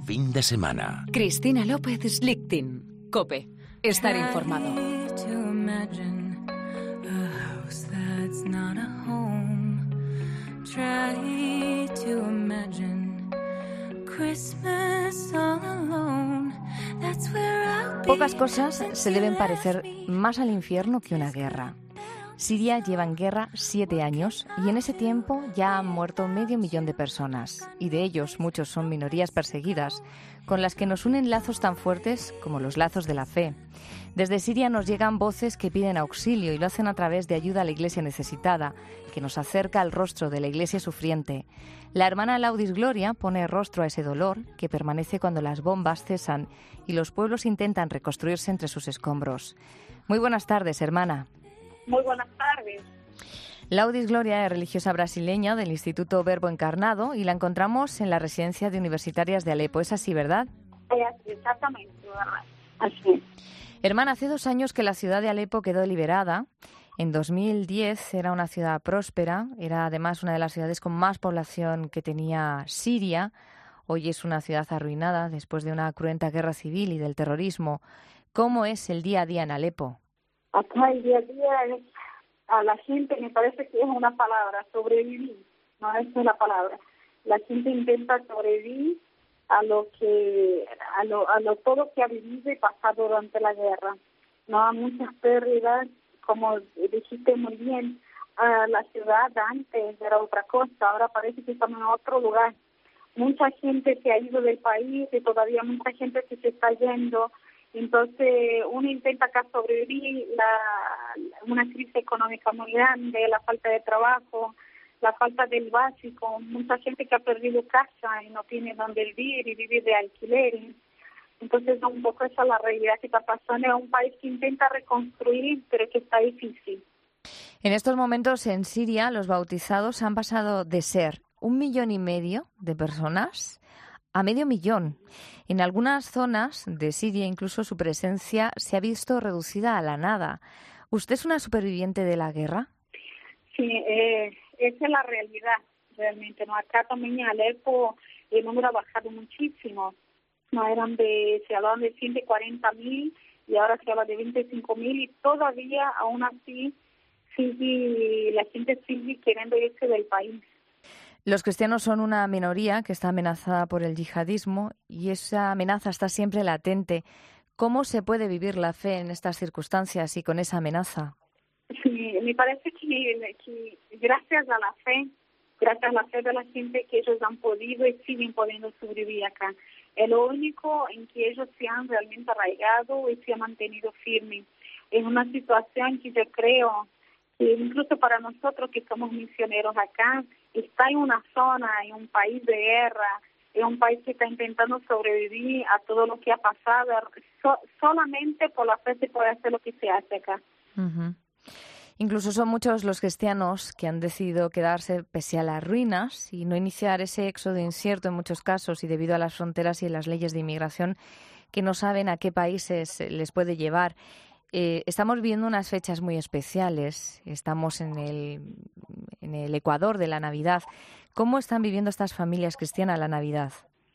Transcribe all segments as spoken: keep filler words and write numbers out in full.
fin de semana. Cristina López Slichting. COPE. Estar informado. Pocas cosas se deben parecer más al infierno que una guerra. Siria lleva en guerra siete años y en ese tiempo ya han muerto medio millón de personas, y de ellos muchos son minorías perseguidas, con las que nos unen lazos tan fuertes como los lazos de la fe. Desde Siria nos llegan voces que piden auxilio y lo hacen a través de ayuda a la Iglesia necesitada, que nos acerca al rostro de la Iglesia sufriente. La hermana Laudis Gloria pone rostro a ese dolor que permanece cuando las bombas cesan y los pueblos intentan reconstruirse entre sus escombros. Muy buenas tardes, hermana. Muy buenas tardes. Laudis Gloria es religiosa brasileña del Instituto Verbo Encarnado y la encontramos en la residencia de universitarias de Alepo. ¿Es así, verdad? Exactamente, ¿verdad? Así es. Hermana, hace dos años que la ciudad de Alepo quedó liberada. En dos mil diez era una ciudad próspera, era además una de las ciudades con más población que tenía Siria. Hoy es una ciudad arruinada después de una cruenta guerra civil y del terrorismo. ¿Cómo es el día a día en Alepo? Acá el día a día es, a la gente me parece que es una palabra, sobrevivir, no esa es la palabra. La gente intenta sobrevivir a lo que, a lo, a lo todo que ha vivido y pasado durante la guerra. No hay muchas pérdidas, como dijiste muy bien, a la ciudad antes era otra cosa, ahora parece que estamos en otro lugar. Mucha gente se ha ido del país y todavía mucha gente que se está yendo. Entonces uno intenta acá sobrevivir la, una crisis económica muy grande, la falta de trabajo, la falta del básico, mucha gente que ha perdido casa y no tiene dónde vivir y vive de alquileres. Entonces un poco esa es la realidad que está pasando. Es un país que intenta reconstruir, pero que está difícil. En estos momentos en Siria los bautizados han pasado de ser un millón y medio de personas a medio millón. En algunas zonas de Siria incluso su presencia se ha visto reducida a la nada. ¿Usted es una superviviente de la guerra? Sí, eh, esa es la realidad, realmente. ¿No? Acá también en Alepo el número ha bajado muchísimo. No eran de, se hablaban de ciento cuarenta mil y ahora se habla de veinticinco mil y todavía, aún así, sigue, la gente sigue queriendo irse del país. Los cristianos son una minoría que está amenazada por el yihadismo y esa amenaza está siempre latente. ¿Cómo se puede vivir la fe en estas circunstancias y con esa amenaza? Sí, me parece que, que gracias a la fe, gracias a la fe de la gente que ellos han podido y siguen pudiendo sobrevivir acá. Es lo único en que ellos se han realmente arraigado y se han mantenido firmes. En una situación que yo creo que incluso para nosotros que somos misioneros acá, está en una zona, en un país de guerra, en un país que está intentando sobrevivir a todo lo que ha pasado. So, solamente por la fe se puede hacer lo que se hace acá. Uh-huh. Incluso son muchos los cristianos que han decidido quedarse pese a las ruinas y no iniciar ese éxodo incierto en muchos casos y debido a las fronteras y las leyes de inmigración que no saben a qué países les puede llevar. Eh, estamos viviendo unas fechas muy especiales, estamos en el, en el Ecuador de la Navidad. ¿Cómo están viviendo estas familias cristianas la Navidad?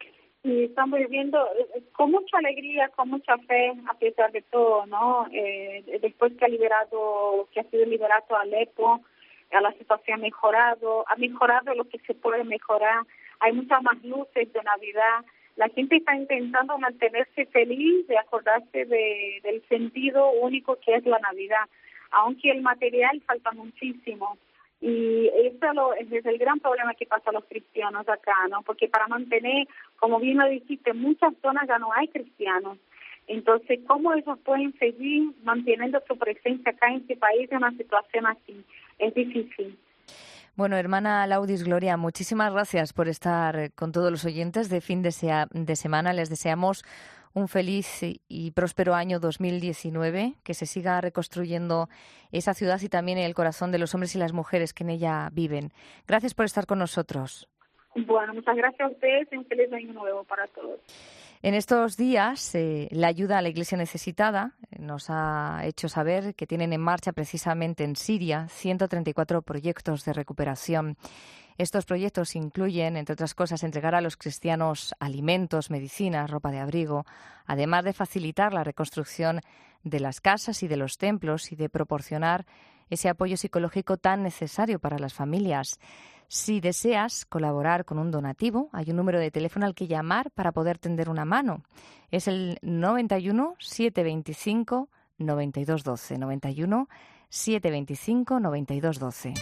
Y estamos viviendo con mucha alegría, con mucha fe, a pesar de todo, ¿no? Eh, después que ha liberado, que ha sido liberado Alepo, la situación ha mejorado, ha mejorado lo que se puede mejorar. Hay muchas más luces de Navidad. La gente está intentando mantenerse feliz, de acordarse de, del sentido único que es la Navidad, aunque el material falta muchísimo. Y eso lo, es el gran problema que pasa a los cristianos acá, ¿no? Porque para mantener, como bien lo dijiste, en muchas zonas ya no hay cristianos. Entonces, ¿cómo ellos pueden seguir manteniendo su presencia acá en este país en una situación así? Es difícil. Bueno, hermana Laudis Gloria, muchísimas gracias por estar con todos los oyentes de fin de, sea, de semana. Les deseamos un feliz y próspero año dos mil diecinueve, que se siga reconstruyendo esa ciudad y también el corazón de los hombres y las mujeres que en ella viven. Gracias por estar con nosotros. Bueno, muchas gracias a ustedes y un feliz año nuevo para todos. En estos días, eh, la ayuda a la Iglesia necesitada nos ha hecho saber que tienen en marcha precisamente en Siria ciento treinta y cuatro proyectos de recuperación. Estos proyectos incluyen, entre otras cosas, entregar a los cristianos alimentos, medicinas, ropa de abrigo, además de facilitar la reconstrucción de las casas y de los templos y de proporcionar ese apoyo psicológico tan necesario para las familias. Si deseas colaborar con un donativo, hay un número de teléfono al que llamar para poder tender una mano. Es el noventa y uno, setecientos veinticinco, noventa y dos doce. noventa y uno, setecientos veinticinco, noventa y dos doce.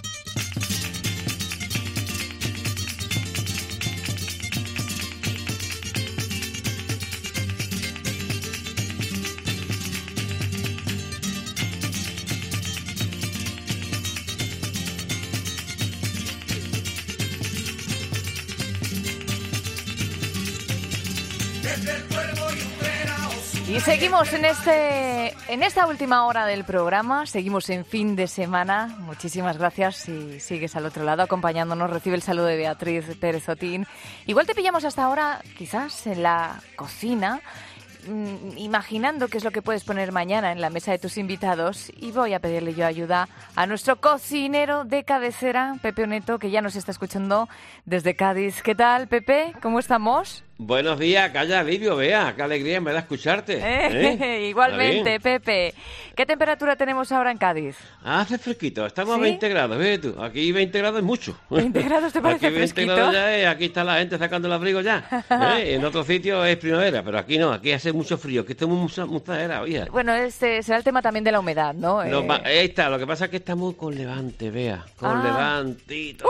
Y seguimos en este en esta última hora del programa, seguimos en fin de semana. Muchísimas gracias si sigues al otro lado acompañándonos. Recibe el saludo de Beatriz Pérez Otín. Igual te pillamos hasta ahora quizás en la cocina, mmm, imaginando qué es lo que puedes poner mañana en la mesa de tus invitados, y voy a pedirle yo ayuda a nuestro cocinero de cabecera, Pepe Oneto, que ya nos está escuchando desde Cádiz. ¿Qué tal, Pepe? ¿Cómo estamos? Buenos días, calla, Livio, vea, qué alegría me da escucharte. Eh, ¿eh? Igualmente, Pepe. ¿Qué temperatura tenemos ahora en Cádiz? Hace fresquito, estamos ¿Sí? a veinte grados, ve tú. Aquí veinte grados es mucho. ¿veinte grados te parece aquí veinte fresquito? grados ya es, aquí está la gente sacando el abrigo ya. ¿eh? En otros sitios es primavera, pero aquí no, aquí hace mucho frío, aquí estamos mucha muchadera, oye. Bueno, este será el tema también de la humedad, ¿no? No, eh... va, ahí está, lo que pasa es que estamos con levante, vea, con Ah. levantito.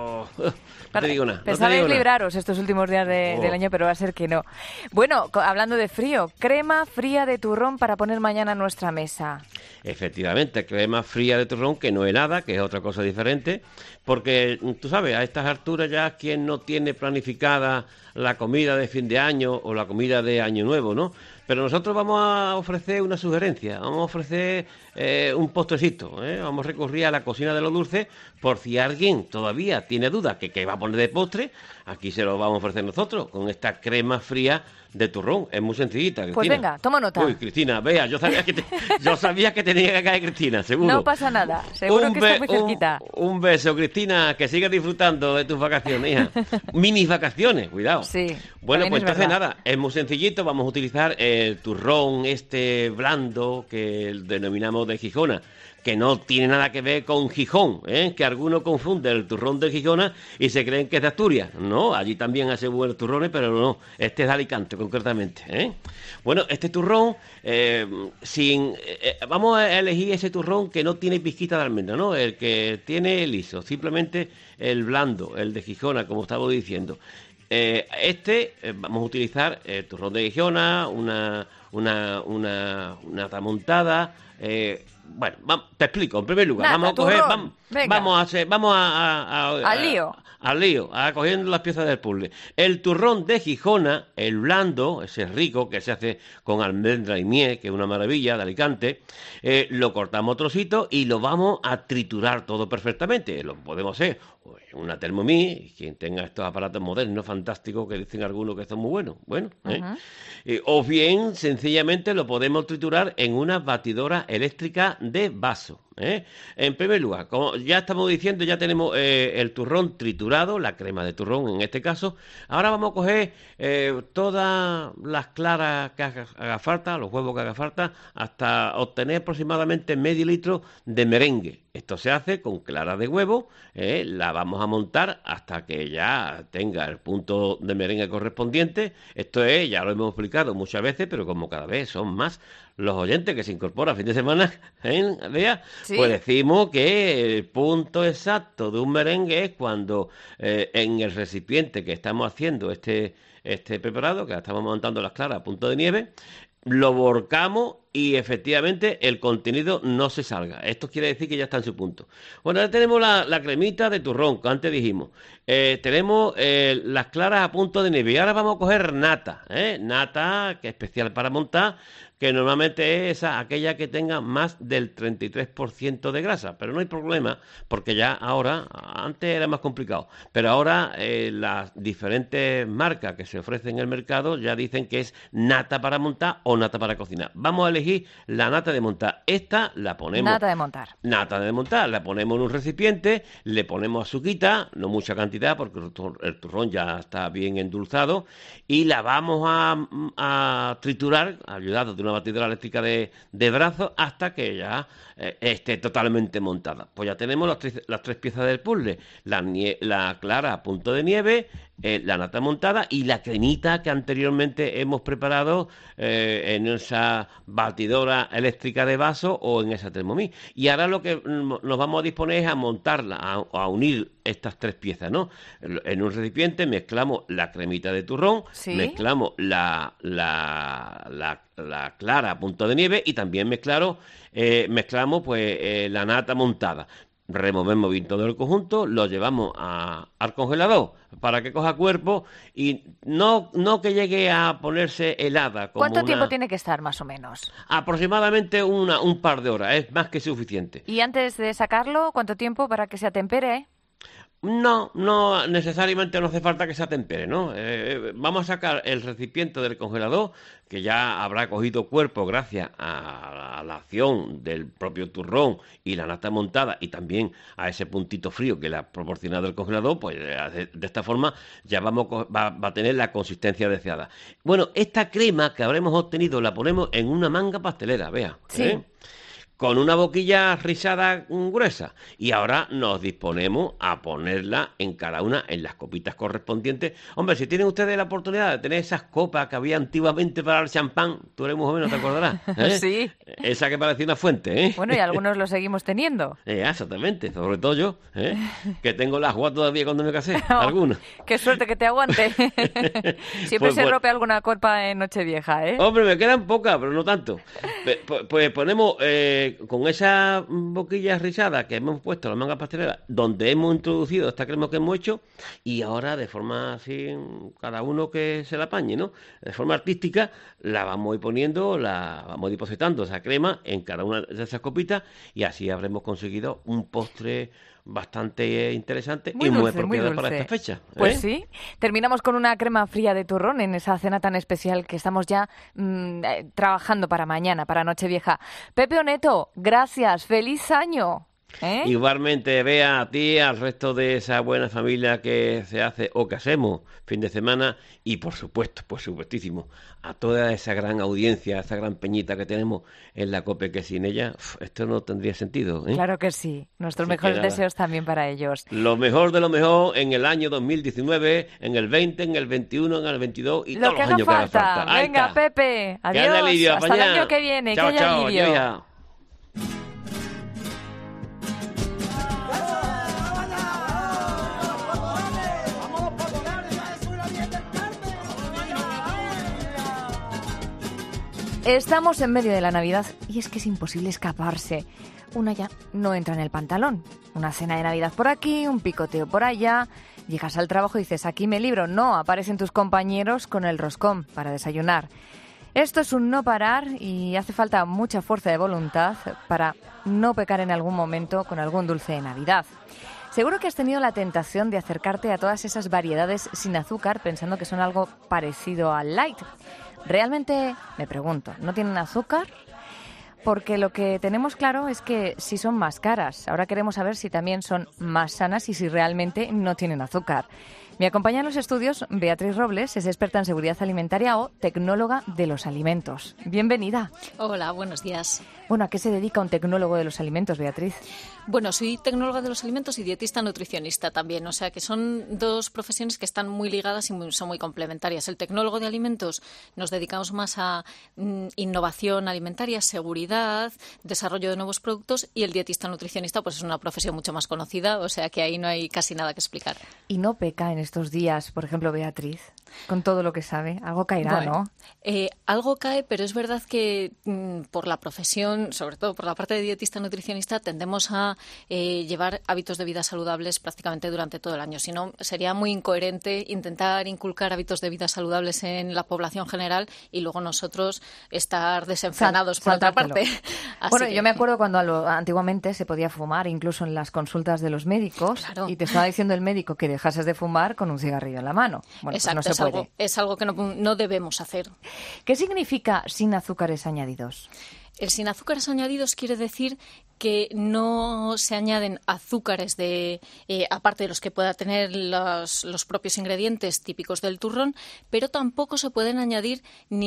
No te digo nada. Pensaba no te digo en nada. libraros estos últimos días de, Oh. del año, pero va a ser que no. Bueno, co- hablando de frío, crema fría de turrón para poner mañana en nuestra mesa. Efectivamente, crema fría de turrón, que no es nada, que es otra cosa diferente, porque tú sabes, a estas alturas ya quien no tiene planificada la comida de fin de año o la comida de año nuevo, ¿no? Pero nosotros vamos a ofrecer una sugerencia, vamos a ofrecer eh, un postrecito, ¿eh? Vamos a recurrir a la cocina de los dulces por si alguien todavía tiene dudas que qué va a poner de postre, aquí se lo vamos a ofrecer nosotros con esta crema fría de turrón. Es muy sencillita, Cristina. Pues venga, toma nota. Uy, Cristina, vea, yo sabía que te- yo sabía que tenía que caer Cristina, seguro. No pasa nada, seguro Un que está be- muy cerquita. Un, un beso, Cristina, que sigas disfrutando de tus vacaciones, hija. Minis vacaciones, cuidado. Sí, Bueno, también pues es entonces verdad. nada, es muy sencillito, vamos a utilizar el turrón este blando que denominamos de Gijona, que no tiene nada que ver con Gijón, ¿eh? Que algunos confunden el turrón de Gijona y se creen que es de Asturias. No, allí también hace buenos turrones, pero no, este es de Alicante concretamente, ¿eh? Bueno, este turrón, eh, sin, eh, vamos a elegir ese turrón que no tiene pizquita de almendra, ¿no? El que tiene liso, simplemente el blando, el de Gijona, como estaba diciendo. Eh, este, eh, vamos a utilizar el turrón de Gijona, una, una, una, una tramontada, eh, bueno, va, te explico. En primer lugar, Nada, vamos a coger, turrón. vamos, Venga. vamos a hacer, vamos a, a- a- Al lío. a- al lío, a cogiendo las piezas del puzzle. El turrón de Gijona, el blando, ese rico que se hace con almendra y miel, que es una maravilla de Alicante, eh, lo cortamos a trocitos y lo vamos a triturar todo perfectamente. Lo podemos hacer pues, en una Thermomix, quien tenga estos aparatos modernos fantásticos que dicen algunos que son muy buenos, bueno, ¿eh? Ujú. Eh, o bien, sencillamente lo podemos triturar en una batidora eléctrica de vaso. ¿eh? En primer lugar, como ya estamos diciendo, ya tenemos eh, el turrón triturado, la crema de turrón en este caso. Ahora vamos a coger eh, todas las claras que haga, haga falta, los huevos que haga falta, hasta obtener aproximadamente medio litro de merengue. Esto se hace con clara de huevo, ¿eh? La vamos a montar hasta que ya tenga el punto de merengue correspondiente. Esto es, ya lo hemos explicado muchas veces, pero como cada vez son más los oyentes que se incorporan a fin de semana, ¿eh? Vea, Sí. pues decimos que el punto exacto de un merengue es cuando eh, en el recipiente que estamos haciendo este, este preparado, que estamos montando las claras a punto de nieve, lo volcamos y efectivamente el contenido no se salga. Esto quiere decir que ya está en su punto. Bueno, ahora tenemos la, la cremita de turrón, que antes dijimos. Eh, tenemos eh, las claras a punto de nieve. Y ahora vamos a coger nata, ¿eh? Nata, que es especial para montar, que normalmente es esa, aquella que tenga más del treinta y tres por ciento de grasa, pero no hay problema, porque ya ahora, antes era más complicado, pero ahora eh, las diferentes marcas que se ofrecen en el mercado ya dicen que es nata para montar o nata para cocinar. Vamos a elegir la nata de montar. Esta la ponemos... Nata de montar. Nata de montar, la ponemos en un recipiente, le ponemos azuquita, no mucha cantidad, porque el turrón ya está bien endulzado, y la vamos a, a triturar, ayudado de una batidora eléctrica de, de brazos, hasta que ya eh, esté totalmente montada. Pues ya tenemos las tres, las tres piezas del puzzle, la, nie, la clara a punto de nieve, eh, la nata montada y la cremita que anteriormente hemos preparado eh, en esa batidora eléctrica de vaso o en esa Thermomix. Y ahora lo que nos vamos a disponer es a montarla, a, a unir estas tres piezas, ¿no? En un recipiente mezclamos la cremita de turrón, ¿sí? mezclamos la, la, la, la clara a punto de nieve y también mezclamos, eh, mezclamos pues eh, la nata montada. Removemos bien todo el conjunto, lo llevamos a, al congelador para que coja cuerpo y no, no que llegue a ponerse helada. Como ¿Cuánto una... tiempo tiene que estar más o menos? Aproximadamente una, un par de horas, es más que suficiente. ¿Y antes de sacarlo, cuánto tiempo para que se atempere? No, no necesariamente no hace falta que se atempere, ¿no? Eh, vamos a sacar el recipiente del congelador, que ya habrá cogido cuerpo gracias a, a la acción del propio turrón y la nata montada, y también a ese puntito frío que le ha proporcionado el congelador, pues de, de esta forma ya vamos va, va a tener la consistencia deseada. Bueno, esta crema que habremos obtenido la ponemos en una manga pastelera, vea, sí. ¿eh? Con una boquilla rizada gruesa, y ahora nos disponemos a ponerla en cada una en las copitas correspondientes. Hombre, si tienen ustedes la oportunidad de tener esas copas que había antiguamente para el champán, tú eres más o menos, ¿te acordarás? ¿Eh? Sí. Esa que parecía una fuente, ¿eh? Bueno, y algunos lo seguimos teniendo. Eh, exactamente, sobre todo yo, ¿eh? Que tengo la agua todavía cuando me casé, Oh, alguna. Qué suerte que te aguante. Siempre pues, se pues, rompe alguna copa en Nochevieja, ¿eh? Hombre, me quedan pocas, pero no tanto. Pues, pues ponemos... Eh, con esa boquilla rizada que hemos puesto en la manga pastelera, donde hemos introducido esta crema que hemos hecho, y ahora de forma así, cada uno que se la apañe, ¿no? De forma artística, la vamos a ir poniendo, la vamos a ir depositando esa crema en cada una de esas copitas, y así habremos conseguido un postre bastante interesante muy y dulce, muy apropiado muy para dulce. esta fecha, ¿eh? Pues sí, terminamos con una crema fría de turrón en esa cena tan especial que estamos ya mmm, eh, trabajando para mañana, para Nochevieja. Pepe Oneto, gracias, feliz año. ¿Eh? Igualmente, Bea, a ti, al resto de esa buena familia que se hace o que hacemos fin de semana, y por supuesto, por supuestísimo, a toda esa gran audiencia, esa gran peñita que tenemos en la COPE, que sin ella uf, esto no tendría sentido, ¿eh? Claro que sí, nuestros Así mejores que deseos también para ellos. Lo mejor de lo mejor en el año dos mil diecinueve, en el veinte, en el veintiuno, en el veintidós y lo todos que los haga años falta. que haga falta. Ahí Venga, está. Pepe, adiós, Que haya alivio, hasta apañá. el año que viene, Chao, que haya chao, alivio. ya. Estamos en medio de la Navidad y es que es imposible escaparse. Una ya no entra en el pantalón. Una cena de Navidad por aquí, un picoteo por allá. Llegas al trabajo y dices, aquí me libro. No, aparecen tus compañeros con el roscón para desayunar. Esto es un no parar y hace falta mucha fuerza de voluntad para no pecar en algún momento con algún dulce de Navidad. Seguro que has tenido la tentación de acercarte a todas esas variedades sin azúcar pensando que son algo parecido al light. Realmente, me pregunto, ¿no tienen azúcar? Porque lo que tenemos claro es que sí son más caras. Ahora queremos saber si también son más sanas y si realmente no tienen azúcar. Me acompaña en los estudios Beatriz Robles, es experta en seguridad alimentaria o tecnóloga de los alimentos. Bienvenida. Hola, buenos días. Bueno, ¿a qué se dedica un tecnólogo de los alimentos, Beatriz? Bueno, soy tecnóloga de los alimentos y dietista nutricionista también, o sea que son dos profesiones que están muy ligadas y muy, son muy complementarias. El tecnólogo de alimentos nos dedicamos más a mm, innovación alimentaria, seguridad, desarrollo de nuevos productos, y el dietista nutricionista pues es una profesión mucho más conocida, o sea que ahí no hay casi nada que explicar. ¿Y no peca en estos días, por ejemplo, Beatriz, con todo lo que sabe? Algo caerá, bueno, ¿no? Eh, algo cae, pero es verdad que mm, por la profesión, sobre todo por la parte de dietista nutricionista, tendemos a eh, llevar hábitos de vida saludables prácticamente durante todo el año. Si no, sería muy incoherente intentar inculcar hábitos de vida saludables en la población general y luego nosotros estar desenfrenados por otra parte. Así bueno, que... yo me acuerdo cuando a lo, antiguamente se podía fumar, incluso en las consultas de los médicos, Claro. y te estaba diciendo el médico que dejases de fumar con un cigarrillo en la mano. Bueno, Exacto, pues no se es, algo, puede. es algo que no, no debemos hacer. ¿Qué significa sin azúcares añadidos? El sin azúcares añadidos quiere decir que no se añaden azúcares de eh, aparte de los que pueda tener los, los propios ingredientes típicos del turrón, pero tampoco se pueden añadir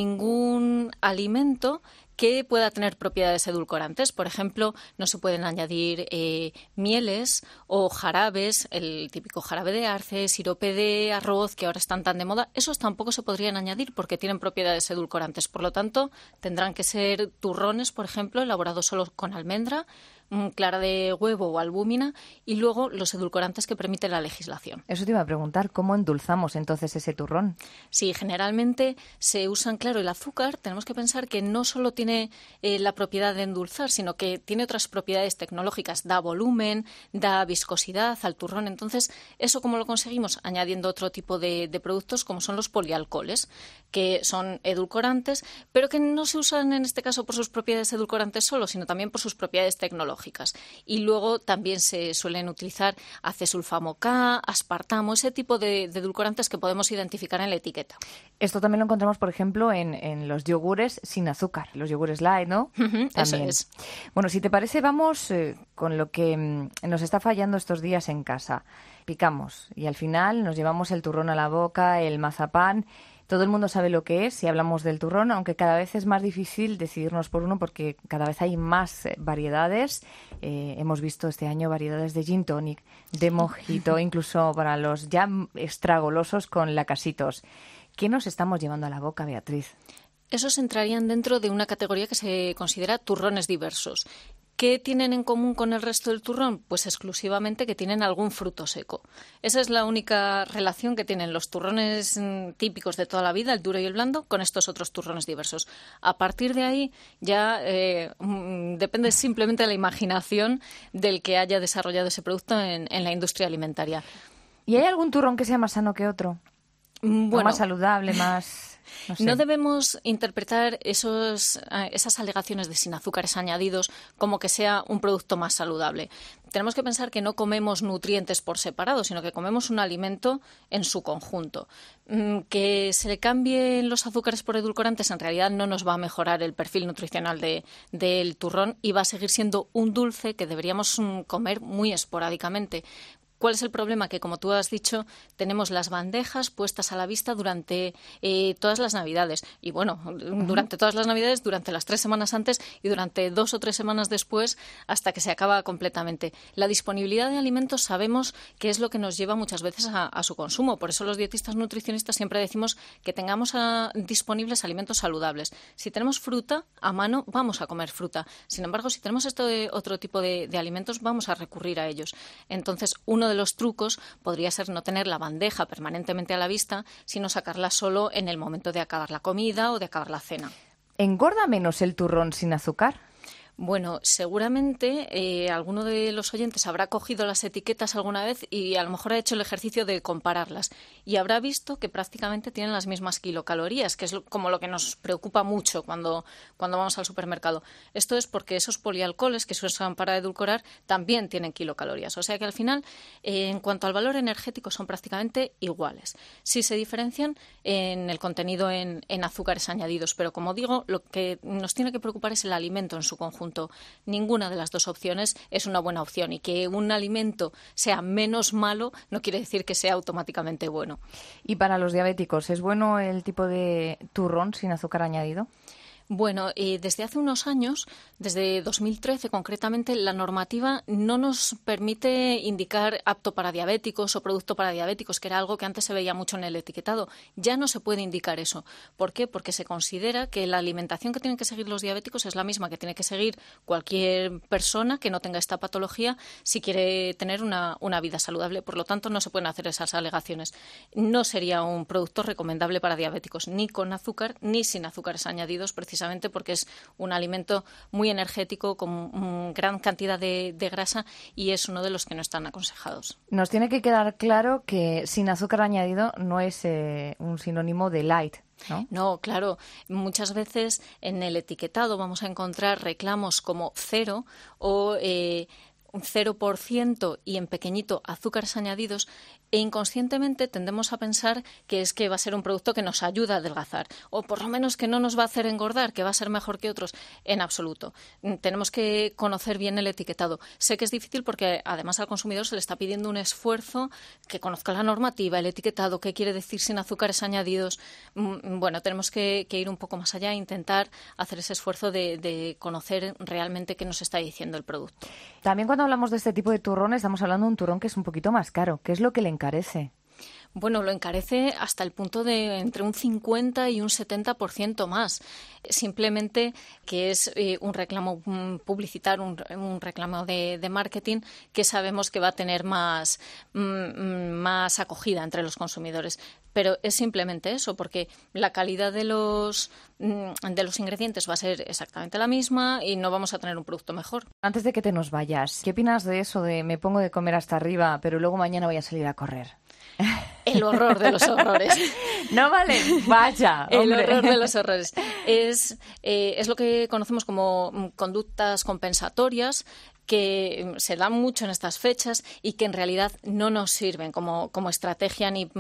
ningún alimento que pueda tener propiedades edulcorantes. Por ejemplo, no se pueden añadir eh, mieles o jarabes, el típico jarabe de arce, sirope de arroz, que ahora están tan de moda. Esos tampoco se podrían añadir porque tienen propiedades edulcorantes. Por lo tanto, tendrán que ser turrones, por ejemplo, elaborados solo con almendra, clara de huevo o albúmina y luego los edulcorantes que permite la legislación. Eso te iba a preguntar, ¿cómo endulzamos entonces ese turrón? Sí, generalmente se usan, claro, el azúcar. Tenemos que pensar que no solo tiene eh, la propiedad de endulzar, sino que tiene otras propiedades tecnológicas. Da volumen, da viscosidad al turrón. Entonces, ¿eso cómo lo conseguimos? Añadiendo otro tipo de, de productos como son los polialcoholes, que son edulcorantes, pero que no se usan en este caso por sus propiedades edulcorantes solo, sino también por sus propiedades tecnológicas. Y luego también se suelen utilizar acesulfamo K, aspartamo, ese tipo de, de edulcorantes que podemos identificar en la etiqueta. Esto también lo encontramos, por ejemplo, en, en los yogures sin azúcar, los yogures light, ¿no? Uh-huh, eso También. es. Bueno, si te parece, vamos eh, con lo que mm, nos está fallando estos días en casa. Picamos y al final nos llevamos el turrón a la boca, el mazapán. Todo el mundo sabe lo que es si hablamos del turrón, aunque cada vez es más difícil decidirnos por uno porque cada vez hay más variedades. Eh, hemos visto este año variedades de gin tonic, de mojito, incluso para los ya extragolosos con lacasitos. ¿Qué nos estamos llevando a la boca, Beatriz? Esos entrarían dentro de una categoría que se considera turrones diversos. ¿Qué tienen en común con el resto del turrón? Pues exclusivamente que tienen algún fruto seco. Esa es la única relación que tienen los turrones mm, típicos de toda la vida, el duro y el blando, con estos otros turrones diversos. A partir de ahí ya eh, mm, depende simplemente de la imaginación del que haya desarrollado ese producto en, en la industria alimentaria. ¿Y hay algún turrón que sea más sano que otro? Bueno, ¿O más saludable, más...? No sé. No debemos interpretar esos, eh, esas alegaciones de sin azúcares añadidos como que sea un producto más saludable. Tenemos que pensar que no comemos nutrientes por separado, sino que comemos un alimento en su conjunto. Mm, que se le cambien los azúcares por edulcorantes en realidad no nos va a mejorar el perfil nutricional de, del turrón y va a seguir siendo un dulce que deberíamos mm, comer muy esporádicamente. ¿Cuál es el problema? Que, como tú has dicho, tenemos las bandejas puestas a la vista durante eh, todas las Navidades. Y, bueno, uh-huh. durante todas las Navidades, durante las tres semanas antes y durante dos o tres semanas después, hasta que se acaba completamente. La disponibilidad de alimentos sabemos que es lo que nos lleva muchas veces a, a su consumo. Por eso los dietistas nutricionistas siempre decimos que tengamos a, disponibles alimentos saludables. Si tenemos fruta a mano, vamos a comer fruta. Sin embargo, si tenemos este otro tipo de, de alimentos, vamos a recurrir a ellos. Entonces, uno de los trucos podría ser no tener la bandeja permanentemente a la vista, sino sacarla solo en el momento de acabar la comida o de acabar la cena. ¿Engorda menos el turrón sin azúcar? Bueno, seguramente eh, alguno de los oyentes habrá cogido las etiquetas alguna vez y a lo mejor ha hecho el ejercicio de compararlas y habrá visto que prácticamente tienen las mismas kilocalorías, que es lo, como lo que nos preocupa mucho cuando, cuando vamos al supermercado. Esto es porque esos polialcoholes que se usan para edulcorar también tienen kilocalorías. O sea que al final, eh, en cuanto al valor energético, son prácticamente iguales. Sí se diferencian en el contenido en, en azúcares añadidos, pero como digo, lo que nos tiene que preocupar es el alimento en su conjunto. Ninguna de las dos opciones es una buena opción y que un alimento sea menos malo no quiere decir que sea automáticamente bueno. ¿Y para los diabéticos es bueno el tipo de turrón sin azúcar añadido? Bueno, eh, desde hace unos años, desde dos mil trece concretamente, la normativa no nos permite indicar apto para diabéticos o producto para diabéticos, que era algo que antes se veía mucho en el etiquetado. Ya no se puede indicar eso. ¿Por qué? Porque se considera que la alimentación que tienen que seguir los diabéticos es la misma que tiene que seguir cualquier persona que no tenga esta patología si quiere tener una, una vida saludable. Por lo tanto, no se pueden hacer esas alegaciones. No sería un producto recomendable para diabéticos, ni con azúcar ni sin azúcares añadidos, precisamente porque es un alimento muy energético con mm, gran cantidad de, de grasa y es uno de los que no están aconsejados. Nos tiene que quedar claro que sin azúcar añadido no es eh, un sinónimo de light, ¿no? No, claro. Muchas veces en el etiquetado vamos a encontrar reclamos como cero o eh, un cero por ciento y en pequeñito azúcares añadidos, e inconscientemente tendemos a pensar que es que va a ser un producto que nos ayuda a adelgazar o por lo menos que no nos va a hacer engordar, que va a ser mejor que otros. En absoluto. Tenemos que conocer bien el etiquetado. Sé que es difícil porque además al consumidor se le está pidiendo un esfuerzo que conozca la normativa, el etiquetado, qué quiere decir sin azúcares añadidos. Bueno, tenemos que, que ir un poco más allá e intentar hacer ese esfuerzo de, de conocer realmente qué nos está diciendo el producto. También cuando hablamos de este tipo de turrón estamos hablando de un turrón que es un poquito más caro. ¿Qué es lo que le encarece? Bueno, lo encarece hasta el punto de entre un cincuenta y un setenta por ciento más. Simplemente que es eh, un reclamo publicitario, un, un reclamo de, de marketing que sabemos que va a tener más, mm, más acogida entre los consumidores. Pero es simplemente eso, porque la calidad de los, de los ingredientes va a ser exactamente la misma y no vamos a tener un producto mejor. Antes de que te nos vayas, ¿qué opinas de eso de me pongo de comer hasta arriba, pero luego mañana voy a salir a correr? El horror de los horrores. No vale, vaya. El hombre. horror de los horrores. Es, eh, es lo que conocemos como conductas compensatorias, que se dan mucho en estas fechas y que en realidad no nos sirven como, como estrategia ni,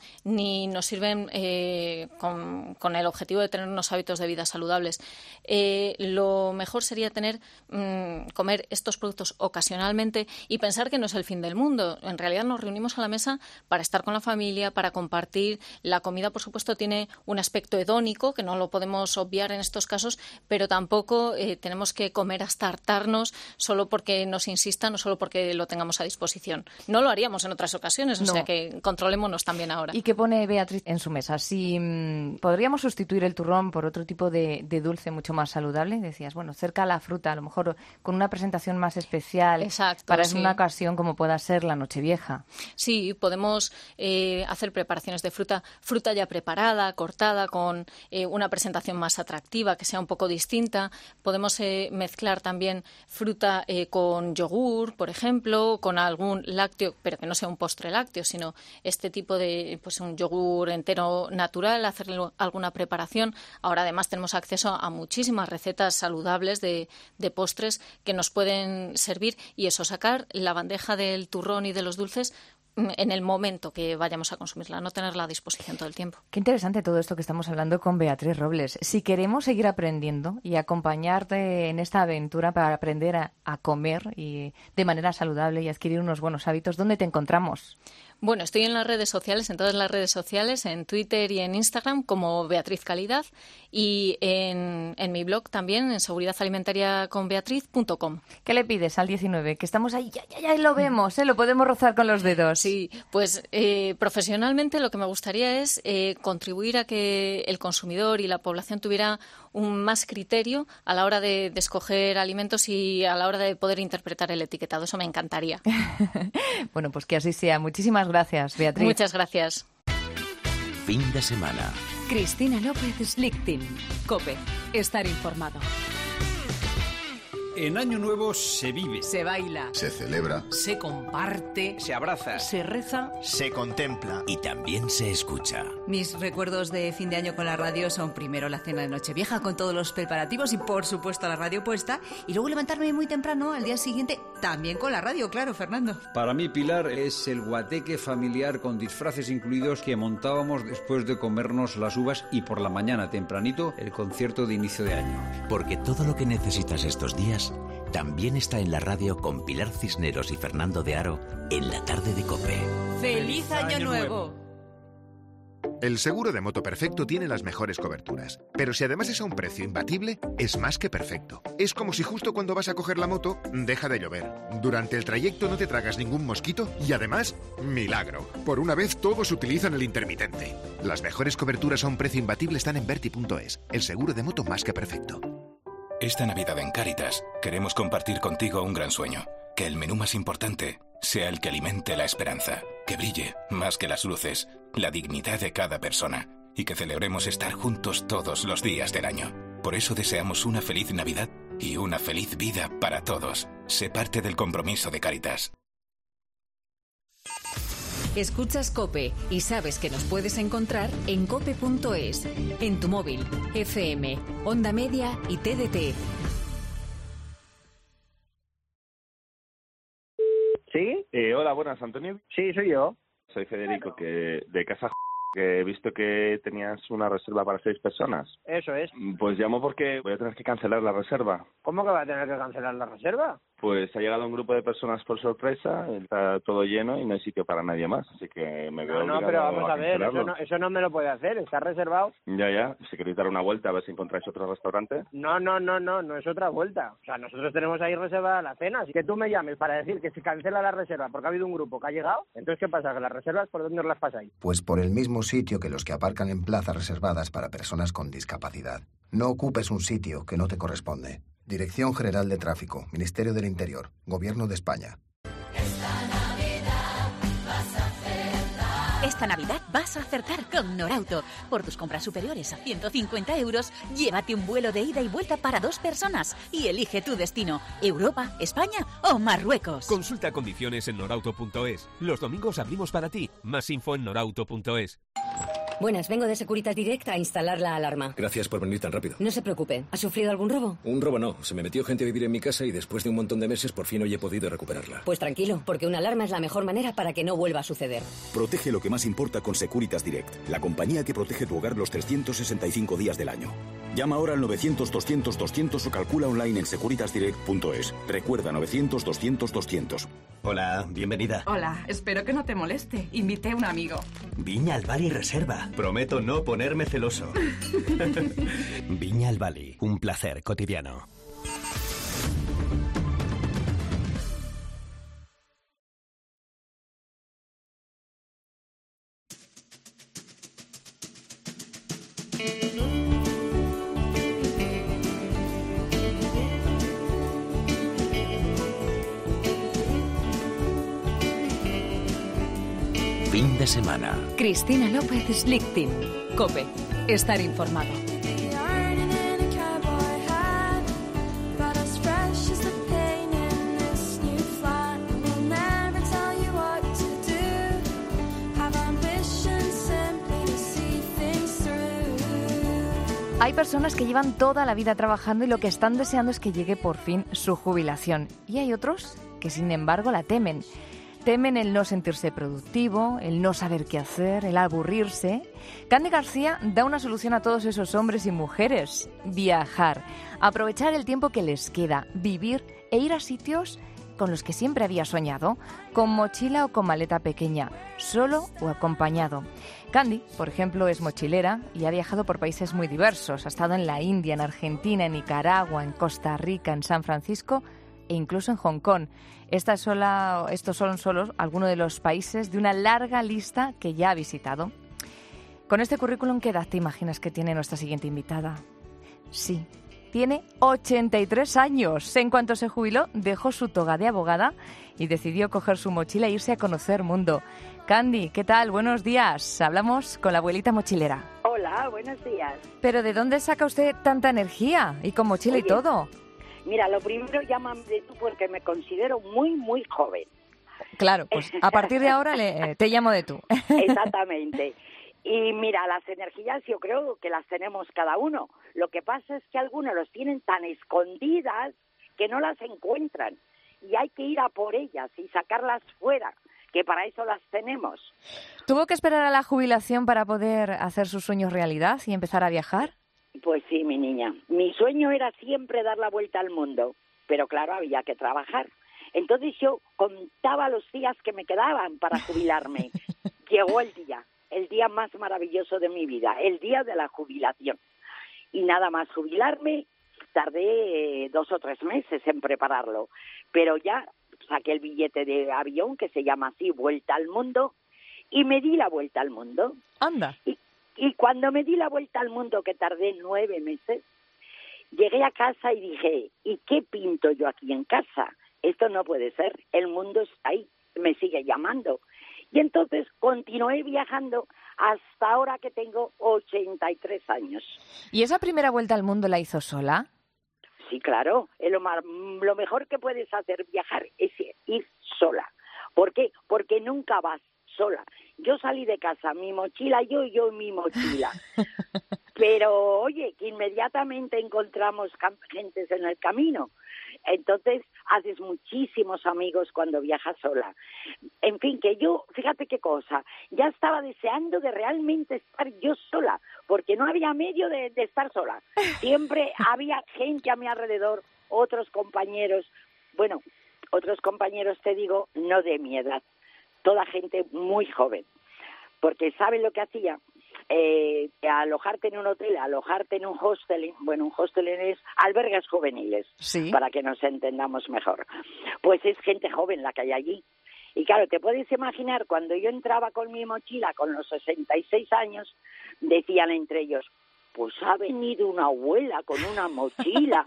ni nos sirven eh, con, con el objetivo de tener unos hábitos de vida saludables. Eh, lo mejor sería tener mmm, comer estos productos ocasionalmente y pensar que no es el fin del mundo. En realidad nos reunimos a la mesa para estar con la familia, para compartir. La comida, por supuesto, tiene un aspecto hedónico que no lo podemos obviar en estos casos, pero tampoco eh, tenemos que comer hasta hartarnos solo por porque nos insistan o solo porque lo tengamos a disposición. No lo haríamos en otras ocasiones, o no. sea que controlémonos también ahora. ¿Y qué pone Beatriz en su mesa? Si mmm, podríamos sustituir el turrón por otro tipo de, de dulce mucho más saludable, decías, bueno, cerca a la fruta, a lo mejor con una presentación más especial. Exacto, para sí. una ocasión como pueda ser la Nochevieja. Sí, podemos eh, hacer preparaciones de fruta, fruta ya preparada, cortada, con eh, una presentación más atractiva, que sea un poco distinta. Podemos eh, mezclar también fruta eh, con yogur, por ejemplo, con algún lácteo, pero que no sea un postre lácteo, sino este tipo de, pues un yogur entero natural, hacerle alguna preparación. Ahora además tenemos acceso a muchísimas recetas saludables de, de postres que nos pueden servir y eso, sacar la bandeja del turrón y de los dulces en el momento que vayamos a consumirla, no tenerla a disposición todo el tiempo. Qué interesante todo esto que estamos hablando con Beatriz Robles. Si queremos seguir aprendiendo y acompañarte en esta aventura para aprender a, a comer y de manera saludable y adquirir unos buenos hábitos, ¿dónde te encontramos? Bueno, estoy en las redes sociales, en todas las redes sociales, en Twitter y en Instagram como Beatriz Calidad y en, en mi blog también, en seguridad alimentaria con beatriz punto com. ¿Qué le pides al diecinueve? Que estamos ahí, ya, ya, ya lo vemos, ¿eh? Lo podemos rozar con los dedos. Sí, pues eh, profesionalmente lo que me gustaría es eh, contribuir a que el consumidor y la población tuviera un más criterio a la hora de, de escoger alimentos y a la hora de poder interpretar el etiquetado. Eso me encantaría. Bueno, pues que así sea. Muchísimas gracias, Beatriz. Muchas gracias. Fin de semana. Cristina López Slichting. COPE. Estar informado. En Año Nuevo se vive, Se baila. Se celebra. Se comparte. se abraza, Se reza. Se contempla. Y también se escucha. Mis recuerdos de fin de año con la radio son primero la cena de Nochevieja con todos los preparativos y por supuesto la radio puesta y luego levantarme muy temprano al día siguiente también con la radio, claro, Fernando. Para mí, Pilar, es el guateque familiar con disfraces incluidos que montábamos después de comernos las uvas y por la mañana tempranito el concierto de inicio de año. Porque todo lo que necesitas estos días también está en la radio con Pilar Cisneros y Fernando de Aro en la tarde de COPE. ¡Feliz Año Nuevo! El seguro de moto perfecto tiene las mejores coberturas, pero si además es a un precio imbatible, es más que perfecto. Es como si justo cuando vas a coger la moto, deja de llover. Durante el trayecto no te tragas ningún mosquito y además, milagro. Por una vez todos utilizan el intermitente. Las mejores coberturas a un precio imbatible están en Berti punto es, el seguro de moto más que perfecto. Esta Navidad en Cáritas queremos compartir contigo un gran sueño. Que el menú más importante sea el que alimente la esperanza, que brille más que las luces, la dignidad de cada persona y que celebremos estar juntos todos los días del año. Por eso deseamos una feliz Navidad y una feliz vida para todos. Sé parte del compromiso de Cáritas. Escuchas COPE y sabes que nos puedes encontrar en cope punto es, en tu móvil, F M, Onda Media y T D T. ¿Sí? Eh, hola, buenas, Antonio. Sí, soy yo. Soy Federico, que de Casa que he visto que tenías una reserva para seis personas. Eso es. Pues llamo porque voy a tener que cancelar la reserva. ¿Cómo que va a tener que cancelar la reserva? Pues ha llegado un grupo de personas por sorpresa, está todo lleno y no hay sitio para nadie más, así que me veo No, no, pero vamos a, a ver, eso no, eso no me lo puede hacer, está reservado. Ya, ya, si queréis dar una vuelta a ver si encontráis otro restaurante. No, no, no, no, no es otra vuelta. O sea, nosotros tenemos ahí reservada la cena, así que tú me llames para decir que se cancela la reserva porque ha habido un grupo que ha llegado, entonces ¿qué pasa? ¿Que las reservas por dónde os las pasáis? Pues por el mismo sitio que los que aparcan en plazas reservadas para personas con discapacidad. No ocupes un sitio que no te corresponde. Dirección General de Tráfico, Ministerio del Interior, Gobierno de España. Esta Navidad vas a acertar. Esta Navidad vas a acertar con Norauto. Por tus compras superiores a ciento cincuenta euros, llévate un vuelo de ida y vuelta para dos personas y elige tu destino, Europa, España o Marruecos. Consulta condiciones en norauto punto es. Los domingos abrimos para ti. Más info en norauto punto es. Buenas, vengo de Securitas Direct a instalar la alarma. Gracias por venir tan rápido. No se preocupe. ¿Ha sufrido algún robo? Un robo no. Se me metió gente a vivir en mi casa y después de un montón de meses por fin hoy he podido recuperarla. Pues tranquilo, porque una alarma es la mejor manera para que no vuelva a suceder. Protege lo que más importa con Securitas Direct, la compañía que protege tu hogar los trescientos sesenta y cinco días del año. Llama ahora al novecientos doscientos doscientos o calcula online en securitas direct punto es. Recuerda novecientos doscientos doscientos. Hola, bienvenida. Hola, espero que no te moleste. Invité a un amigo. Viña al Bali Reserva. Prometo no ponerme celoso. Viña al Bali, un placer cotidiano. Fin de semana. Cristina López Slichting. COPE. Estar informado. Hay personas que llevan toda la vida trabajando y lo que están deseando es que llegue por fin su jubilación. Y hay otros que, sin embargo, la temen. Temen el no sentirse productivo, el no saber qué hacer, el aburrirse. Candy García da una solución a todos esos hombres y mujeres. Viajar, aprovechar el tiempo que les queda, vivir e ir a sitios con los que siempre había soñado, con mochila o con maleta pequeña, solo o acompañado. Candy, por ejemplo, es mochilera y ha viajado por países muy diversos. Ha estado en la India, en Argentina, en Nicaragua, en Costa Rica, en San Francisco e incluso en Hong Kong. Esta sola, estos son solo algunos de los países de una larga lista que ya ha visitado. Con este currículum, ¿qué edad te imaginas que tiene nuestra siguiente invitada? Sí, tiene ochenta y tres años. En cuanto se jubiló, dejó su toga de abogada y decidió coger su mochila e irse a conocer mundo. Candy, ¿qué tal? Buenos días. Hablamos con la abuelita mochilera. Hola, buenos días. ¿Pero de dónde saca usted tanta energía? Y con mochila Oye, y todo. Mira, lo primero, llámame de tú porque me considero muy, muy joven. Claro, pues a partir de ahora le, te llamo de tú. Exactamente. Y mira, las energías yo creo que las tenemos cada uno. Lo que pasa es que algunos los tienen tan escondidas que no las encuentran. Y hay que ir a por ellas y sacarlas fuera, que para eso las tenemos. ¿Tuvo que esperar a la jubilación para poder hacer sus sueños realidad y empezar a viajar? Pues sí, mi niña. Mi sueño era siempre dar la vuelta al mundo, pero claro, había que trabajar. Entonces yo contaba los días que me quedaban para jubilarme. Llegó el día el día más maravilloso de mi vida, el día de la jubilación. Y nada más jubilarme, tardé eh, dos o tres meses en prepararlo, pero ya saqué el billete de avión, que se llama así, Vuelta al Mundo, y me di la vuelta al mundo. Anda. Y, y cuando me di la vuelta al mundo, que tardé nueve meses, llegué a casa y dije, ¿y qué pinto yo aquí en casa? Esto no puede ser, el mundo está ahí, me sigue llamando. Y entonces continué viajando hasta ahora que tengo ochenta y tres años. ¿Y esa primera vuelta al mundo la hizo sola? Sí, claro. Lo, mar, lo mejor que puedes hacer viajar es ir sola. ¿Por qué? Porque nunca vas sola. Yo salí de casa, mi mochila, yo y yo mi mochila. Pero, oye, que inmediatamente encontramos gentes en el camino. Entonces, haces muchísimos amigos cuando viajas sola. En fin, que yo, fíjate qué cosa, ya estaba deseando de realmente estar yo sola, porque no había medio de, de estar sola. Siempre había gente a mi alrededor, otros compañeros, bueno, otros compañeros, te digo, no de mi edad, toda gente muy joven. Porque ¿saben lo que hacía? Eh, alojarte en un hotel, alojarte en un hostel, bueno, un hostel es albergues juveniles, sí, para que nos entendamos mejor. Pues es gente joven la que hay allí. Y claro, te puedes imaginar, cuando yo entraba con mi mochila, con los sesenta y seis años, decían entre ellos, pues ha venido una abuela con una mochila.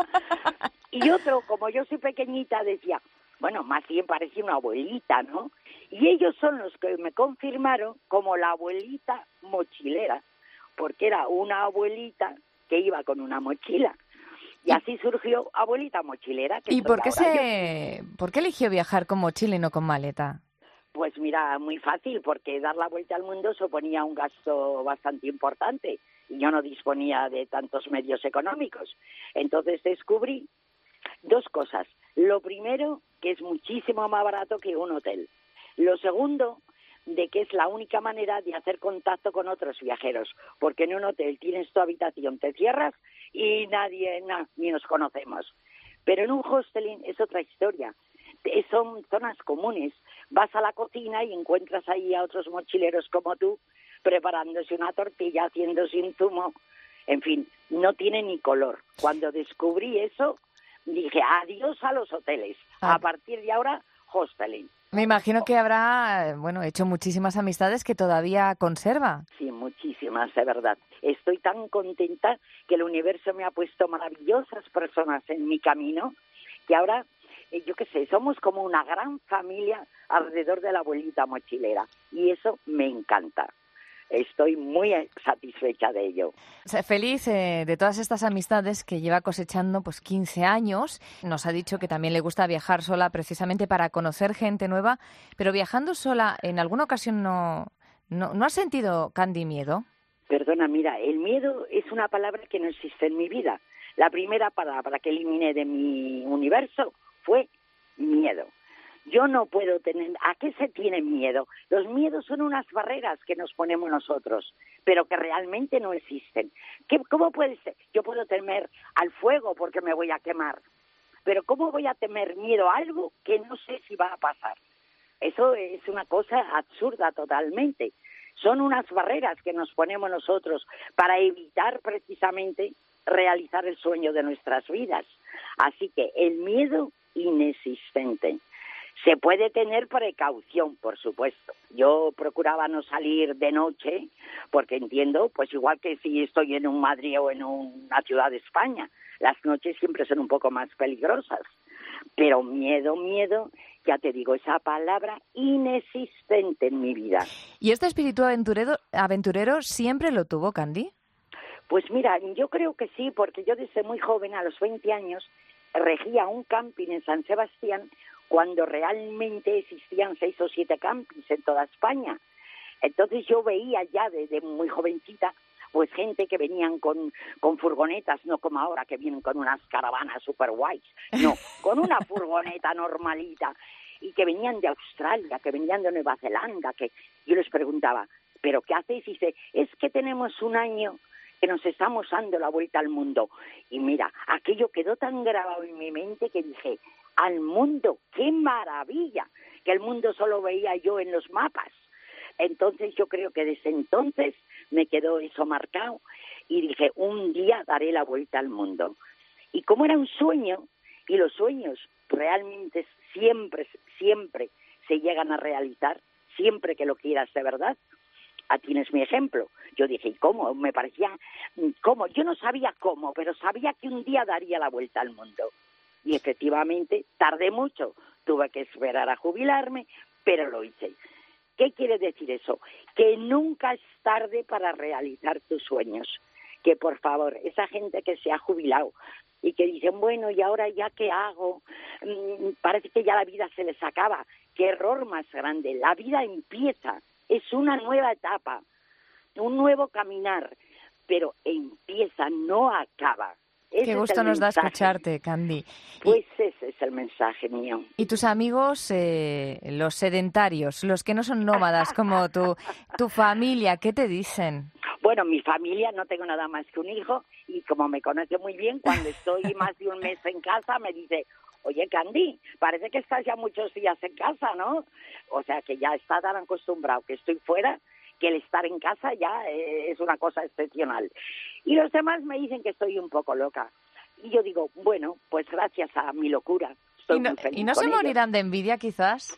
Y otro, como yo soy pequeñita, decía, bueno, más bien parecía una abuelita, ¿no? Y ellos son los que me confirmaron como la abuelita mochilera, porque era una abuelita que iba con una mochila. Y así surgió Abuelita Mochilera. Que ¿Y por qué, se, yo. por qué eligió viajar con mochila y no con maleta? Pues mira, muy fácil, porque dar la vuelta al mundo suponía un gasto bastante importante y yo no disponía de tantos medios económicos. Entonces descubrí dos cosas. Lo primero, que es muchísimo más barato que un hotel. Lo segundo, de que es la única manera de hacer contacto con otros viajeros, porque en un hotel tienes tu habitación, te cierras y nadie, na, ni nos conocemos. Pero en un hostel es otra historia. Son zonas comunes. Vas a la cocina y encuentras ahí a otros mochileros como tú, preparándose una tortilla, haciéndose un zumo. En fin, no tiene ni color. Cuando descubrí eso, dije adiós a los hoteles. Ah. A partir de ahora, hosteling. Me imagino que habrá, bueno, hecho muchísimas amistades que todavía conserva. Sí, muchísimas, de verdad. Estoy tan contenta que el universo me ha puesto maravillosas personas en mi camino, que ahora, eh, yo qué sé, somos como una gran familia alrededor de la abuelita mochilera. Y eso me encanta. Estoy muy satisfecha de ello. Feliz eh, de todas estas amistades que lleva cosechando pues quince años. Nos ha dicho que también le gusta viajar sola precisamente para conocer gente nueva. Pero viajando sola, ¿en alguna ocasión no, no, no has sentido, Candy, miedo? Perdona, mira, el miedo es una palabra que no existe en mi vida. La primera palabra que eliminé de mi universo fue miedo. Yo no puedo tener... ¿A qué se tiene miedo? Los miedos son unas barreras que nos ponemos nosotros, pero que realmente no existen. ¿Qué, ¿Cómo puede ser? Yo puedo temer al fuego porque me voy a quemar, pero ¿cómo voy a temer miedo a algo que no sé si va a pasar? Eso es una cosa absurda totalmente. Son unas barreras que nos ponemos nosotros para evitar precisamente realizar el sueño de nuestras vidas. Así que el miedo inexistente. Se puede tener precaución, por supuesto. Yo procuraba no salir de noche, porque entiendo, pues igual que si estoy en un Madrid o en una ciudad de España, las noches siempre son un poco más peligrosas. Pero miedo, miedo, ya te digo, esa palabra inexistente en mi vida. ¿Y este espíritu aventurero, aventurero siempre lo tuvo, Candy? Pues mira, yo creo que sí, porque yo desde muy joven, a los veinte años, regía un camping en San Sebastián, cuando realmente existían seis o siete campings en toda España. Entonces yo veía ya desde muy jovencita pues gente que venían con, con furgonetas, no como ahora que vienen con unas caravanas super guays, no, con una furgoneta normalita, y que venían de Australia, que venían de Nueva Zelanda, que yo les preguntaba, ¿pero qué hacéis? Y dice, es que tenemos un año que nos estamos dando la vuelta al mundo. Y mira, aquello quedó tan grabado en mi mente que dije, al mundo, qué maravilla, que el mundo solo veía yo en los mapas. Entonces yo creo que desde entonces me quedó eso marcado y dije, un día daré la vuelta al mundo. Y como era un sueño, y los sueños realmente siempre, siempre se llegan a realizar, siempre que lo quieras de verdad. Ah, tienes mi ejemplo. Yo dije, ¿y cómo? Me parecía, ¿cómo? Yo no sabía cómo, pero sabía que un día daría la vuelta al mundo. Y efectivamente, tardé mucho, tuve que esperar a jubilarme, pero lo hice. ¿Qué quiere decir eso? Que nunca es tarde para realizar tus sueños. Que por favor, esa gente que se ha jubilado y que dicen, bueno, ¿y ahora ya qué hago? Mm, parece que ya la vida se les acaba. ¡Qué error más grande! La vida empieza, es una nueva etapa, un nuevo caminar, pero empieza, no acaba. Ese Qué gusto nos mensaje. da escucharte, Candy. Pues y, ese es el mensaje mío. ¿Y tus amigos, eh, los sedentarios, los que no son nómadas como tu, tu familia, qué te dicen? Bueno, mi familia, no tengo nada más que un hijo y como me conoce muy bien, cuando estoy más de un mes en casa me dice, oye, Candy, parece que estás ya muchos días en casa, ¿no? O sea, que ya está tan acostumbrado que estoy fuera, que el estar en casa ya es una cosa excepcional. Y los demás me dicen que estoy un poco loca. Y yo digo, bueno, pues gracias a mi locura estoy ¿Y no, muy feliz ¿y no con se ellos. morirán de envidia quizás?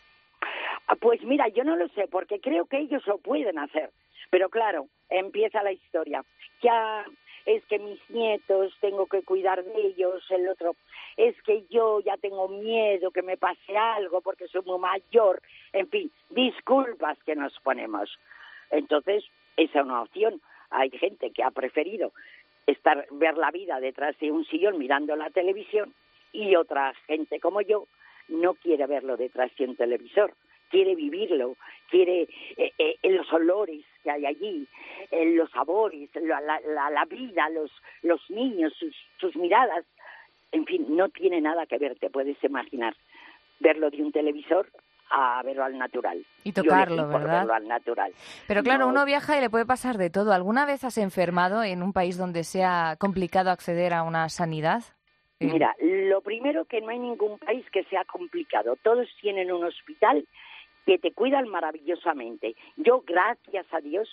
Pues mira, yo no lo sé, porque creo que ellos lo pueden hacer. Pero claro, empieza la historia. Ya es que mis nietos, tengo que cuidar de ellos, el otro, es que yo ya tengo miedo que me pase algo porque soy muy mayor. En fin, disculpas que nos ponemos. Entonces, esa es una opción. Hay gente que ha preferido estar ver la vida detrás de un sillón mirando la televisión y otra gente como yo no quiere verlo detrás de un televisor. Quiere vivirlo, quiere eh, eh, los olores que hay allí, eh, los sabores, la, la, la vida, los, los niños, sus, sus miradas. En fin, no tiene nada que ver, te puedes imaginar, verlo de un televisor a verlo al natural. Y tocarlo, Yo elegí por ¿verdad? verlo al natural. Pero claro, No, uno viaja y le puede pasar de todo. ¿Alguna vez has enfermado en un país donde sea complicado acceder a una sanidad? Eh, Mira, lo primero que no hay ningún país que sea complicado. Todos tienen un hospital que te cuidan maravillosamente. Yo, gracias a Dios,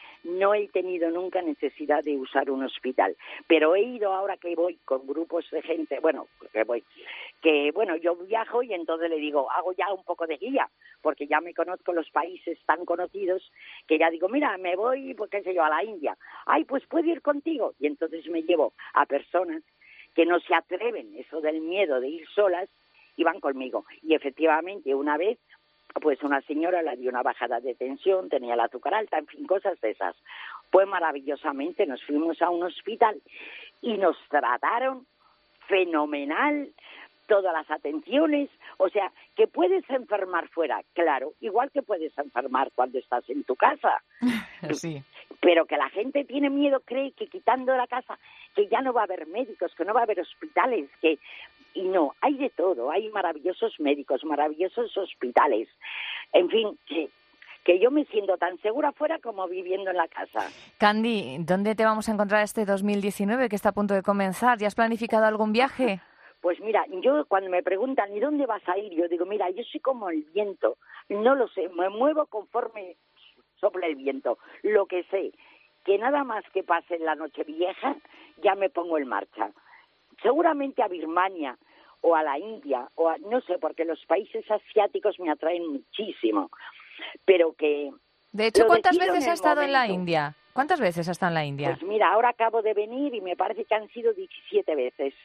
no he tenido nunca necesidad de usar un hospital, pero he ido ahora que voy con grupos de gente, bueno, que voy, que bueno, yo viajo y entonces le digo, hago ya un poco de guía, porque ya me conozco los países tan conocidos, que ya digo, mira, me voy, pues qué sé yo, a la India. Ay, pues puedo ir contigo. Y entonces me llevo a personas que no se atreven, eso del miedo de ir solas, y van conmigo. Y efectivamente, una vez, pues una señora le dio una bajada de tensión, tenía el azúcar alta, en fin, cosas de esas. Pues maravillosamente nos fuimos a un hospital y nos trataron fenomenal, todas las atenciones, o sea, que puedes enfermar fuera, claro, igual que puedes enfermar cuando estás en tu casa. Sí. Pero que la gente tiene miedo, cree que quitando la casa, que ya no va a haber médicos, que no va a haber hospitales, que y no, hay de todo, hay maravillosos médicos, maravillosos hospitales, en fin, que, que yo me siento tan segura fuera como viviendo en la casa. Candy, ¿dónde te vamos a encontrar este dos mil diecinueve que está a punto de comenzar? ¿Ya has planificado algún viaje? Pues mira, yo cuando me preguntan, ¿y dónde vas a ir? Yo digo, mira, yo soy como el viento, no lo sé, me muevo conforme sopla el viento. Lo que sé, que nada más que pase la Nochevieja, ya me pongo en marcha. Seguramente a Birmania o a la India, o a, no sé, porque los países asiáticos me atraen muchísimo, pero que... De hecho, ¿cuántas veces has has estado en la India? ¿Cuántas veces has estado en la India? Pues mira, ahora acabo de venir y me parece que han sido diecisiete veces.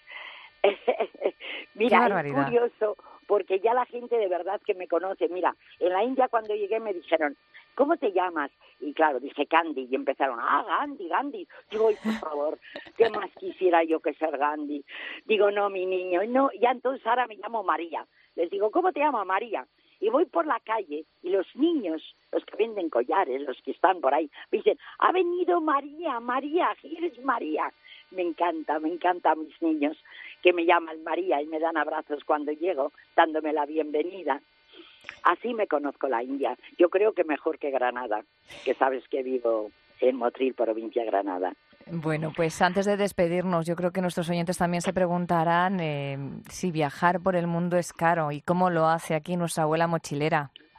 Mira, es curioso, porque ya la gente de verdad que me conoce, mira, en la India cuando llegué me dijeron, ¿cómo te llamas? Y claro, dije Candy, y empezaron, ah, Gandhi, Gandhi. Digo, por favor, ¿qué más quisiera yo que ser Gandhi? Digo, no, mi niño, no, ya entonces ahora me llamo María. Les digo, ¿cómo te llamas, María? Y voy por la calle y los niños, los que venden collares, los que están por ahí, me dicen, ha venido María, María, eres María. Me encanta, me encanta a mis niños que me llaman María y me dan abrazos cuando llego, dándome la bienvenida. Así me conozco la India. Yo creo que mejor que Granada, que sabes que vivo en Motril, provincia de Granada. Bueno, pues antes de despedirnos, yo creo que nuestros oyentes también se preguntarán eh, si viajar por el mundo es caro y cómo lo hace aquí nuestra abuela mochilera.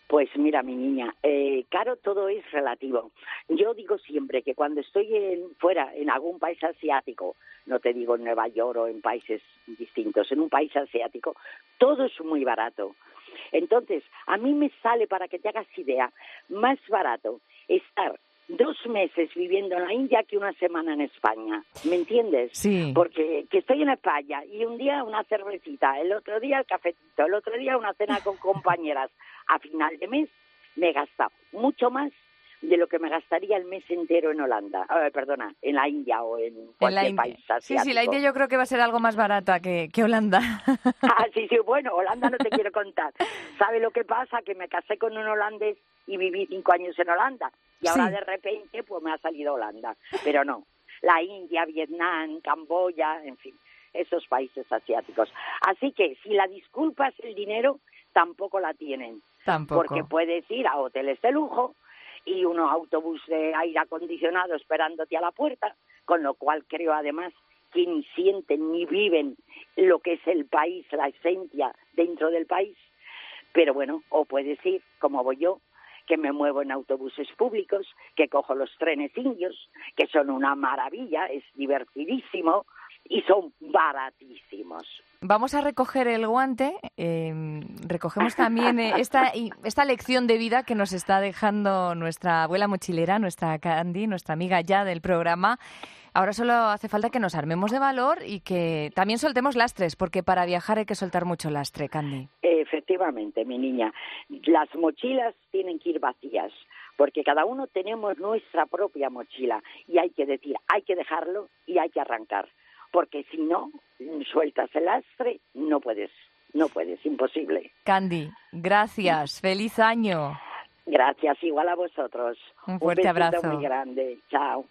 Pues mira, mi niña, eh, caro todo es relativo. Yo digo siempre que cuando estoy en, fuera, en algún país asiático, no te digo en Nueva York o en países distintos, en un país asiático, todo es muy barato. Entonces, a mí me sale, para que te hagas idea, más barato estar dos meses viviendo en la India que una semana en España, ¿me entiendes? Sí. Porque que estoy en España y un día una cervecita, el otro día el cafetito, el otro día una cena con compañeras. A final de mes me he gastado mucho más de lo que me gastaría el mes entero en Holanda, eh, perdona, en la India o en cualquier en país asiático. Sí, sí, la India yo creo que va a ser algo más barata que, que Holanda. Ah, sí, sí, bueno, Holanda no te quiero contar. ¿Sabe lo que pasa? Que me casé con un holandés y viví cinco años en Holanda. Y ahora Sí. de repente pues me ha salido Holanda. Pero no, la India, Vietnam, Camboya, en fin, esos países asiáticos. Así que si la disculpa es el dinero, tampoco la tienen. Tampoco. Porque puedes ir a hoteles de lujo y unos autobuses de aire acondicionado esperándote a la puerta, con lo cual creo además que ni sienten ni viven lo que es el país, la esencia dentro del país. Pero bueno, o puedes ir, como voy yo, que me muevo en autobuses públicos, que cojo los trenes indios, que son una maravilla, es divertidísimo y son baratísimos. Vamos a recoger el guante, eh, recogemos también eh, esta, esta lección de vida que nos está dejando nuestra abuela mochilera, nuestra Candy, nuestra amiga ya del programa. Ahora solo hace falta que nos armemos de valor y que también soltemos lastres, porque para viajar hay que soltar mucho lastre, Candy. Efectivamente, mi niña. Las mochilas tienen que ir vacías, porque cada uno tenemos nuestra propia mochila y hay que decir, hay que dejarlo y hay que arrancar. Porque si no, sueltas el lastre, no puedes, no puedes, imposible. Candy, gracias, feliz año. Gracias, igual a vosotros. Un fuerte Un besito abrazo. muy grande, chao.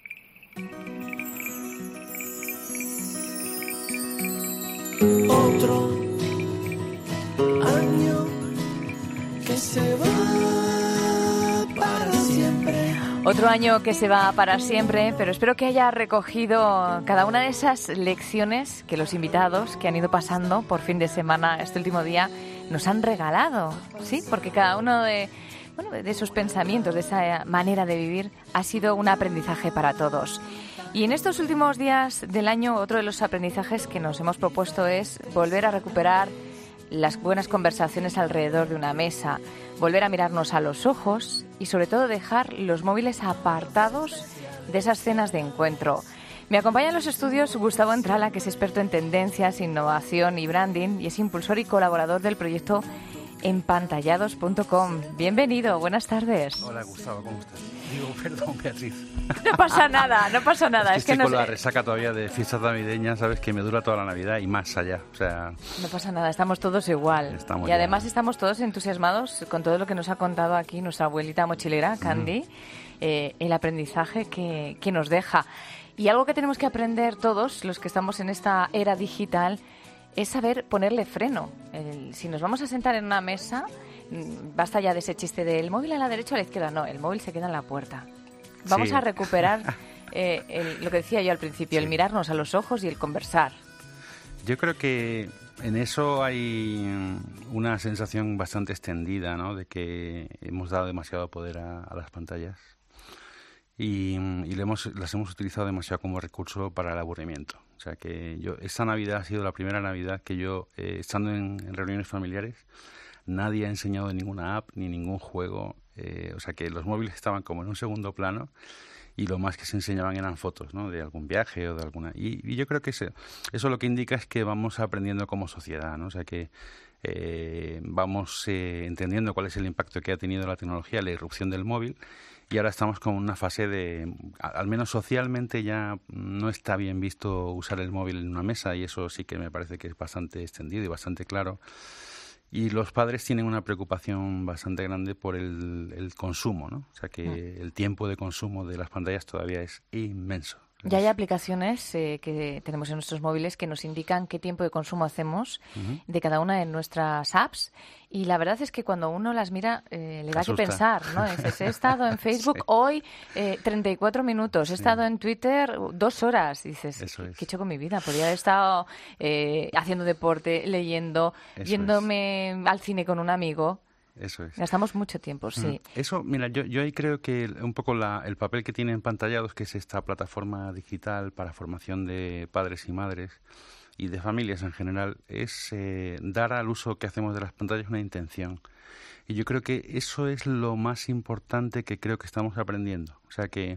Otro año que se va para siempre. Otro año que se va para siempre, pero espero que haya recogido cada una de esas lecciones que los invitados que han ido pasando por fin de semana este último día nos han regalado, ¿sí? Porque cada uno de, bueno, de esos pensamientos, de esa manera de vivir, ha sido un aprendizaje para todos. Y en estos últimos días del año, otro de los aprendizajes que nos hemos propuesto es volver a recuperar las buenas conversaciones alrededor de una mesa, volver a mirarnos a los ojos y sobre todo dejar los móviles apartados de esas cenas de encuentro. Me acompaña en los estudios Gustavo Entrala, que es experto en tendencias, innovación y branding y es impulsor y colaborador del proyecto empantallados punto com. Bienvenido, buenas tardes. Hola Gustavo, ¿cómo estás? Digo, perdón, Beatriz. No pasa nada, no pasa nada. Es que es que estoy no, con la resaca todavía de fiestas navideñas, sabes, que me dura toda la Navidad y más allá. O sea, no pasa nada, estamos todos igual. Estamos y además ya. estamos todos entusiasmados con todo lo que nos ha contado aquí nuestra abuelita mochilera, Candy, mm. eh, el aprendizaje que, que nos deja. Y algo que tenemos que aprender todos los que estamos en esta era digital es saber ponerle freno. El, si nos vamos a sentar en una mesa, basta ya de ese chiste del móvil a la derecha o a la izquierda. No, el móvil se queda en la puerta. Vamos sí. a recuperar eh, el, lo que decía yo al principio, sí. el mirarnos a los ojos y el conversar. Yo creo que en eso hay una sensación bastante extendida, ¿no? De que hemos dado demasiado poder a, a las pantallas y, y le hemos, las hemos utilizado demasiado como recurso para el aburrimiento. O sea que yo esta Navidad ha sido la primera Navidad que yo, eh, estando en, en reuniones familiares, nadie ha enseñado ninguna app ni ningún juego. Eh, o sea que los móviles estaban como en un segundo plano y lo más que se enseñaban eran fotos, ¿no? De algún viaje o de alguna... Y, y yo creo que ese, eso lo que indica es que vamos aprendiendo como sociedad, ¿no? O sea que eh, vamos eh, entendiendo cuál es el impacto que ha tenido la tecnología, la irrupción del móvil. Y ahora estamos con una fase de, al menos socialmente ya no está bien visto usar el móvil en una mesa y eso sí que me parece que es bastante extendido y bastante claro. Y los padres tienen una preocupación bastante grande por el, el consumo, ¿no? O sea que el tiempo de consumo de las pantallas todavía es inmenso. Ya hay aplicaciones eh, que tenemos en nuestros móviles que nos indican qué tiempo de consumo hacemos uh-huh. de cada una de nuestras apps y la verdad es que cuando uno las mira eh, le da Asusta. que pensar, ¿no? Dices, he estado en Facebook sí. hoy eh, treinta y cuatro minutos, he sí. estado en Twitter dos horas. Y dices, es. ¿qué he hecho con mi vida? Podría haber estado eh, haciendo deporte, leyendo, Eso yéndome es. al cine con un amigo. eso es. Gastamos mucho tiempo, sí. Mm. Eso, mira, yo, yo ahí creo que un poco la, el papel que tiene Empantallados, que es esta plataforma digital para formación de padres y madres y de familias en general, es eh, dar al uso que hacemos de las pantallas una intención. Y yo creo que eso es lo más importante que creo que estamos aprendiendo. O sea que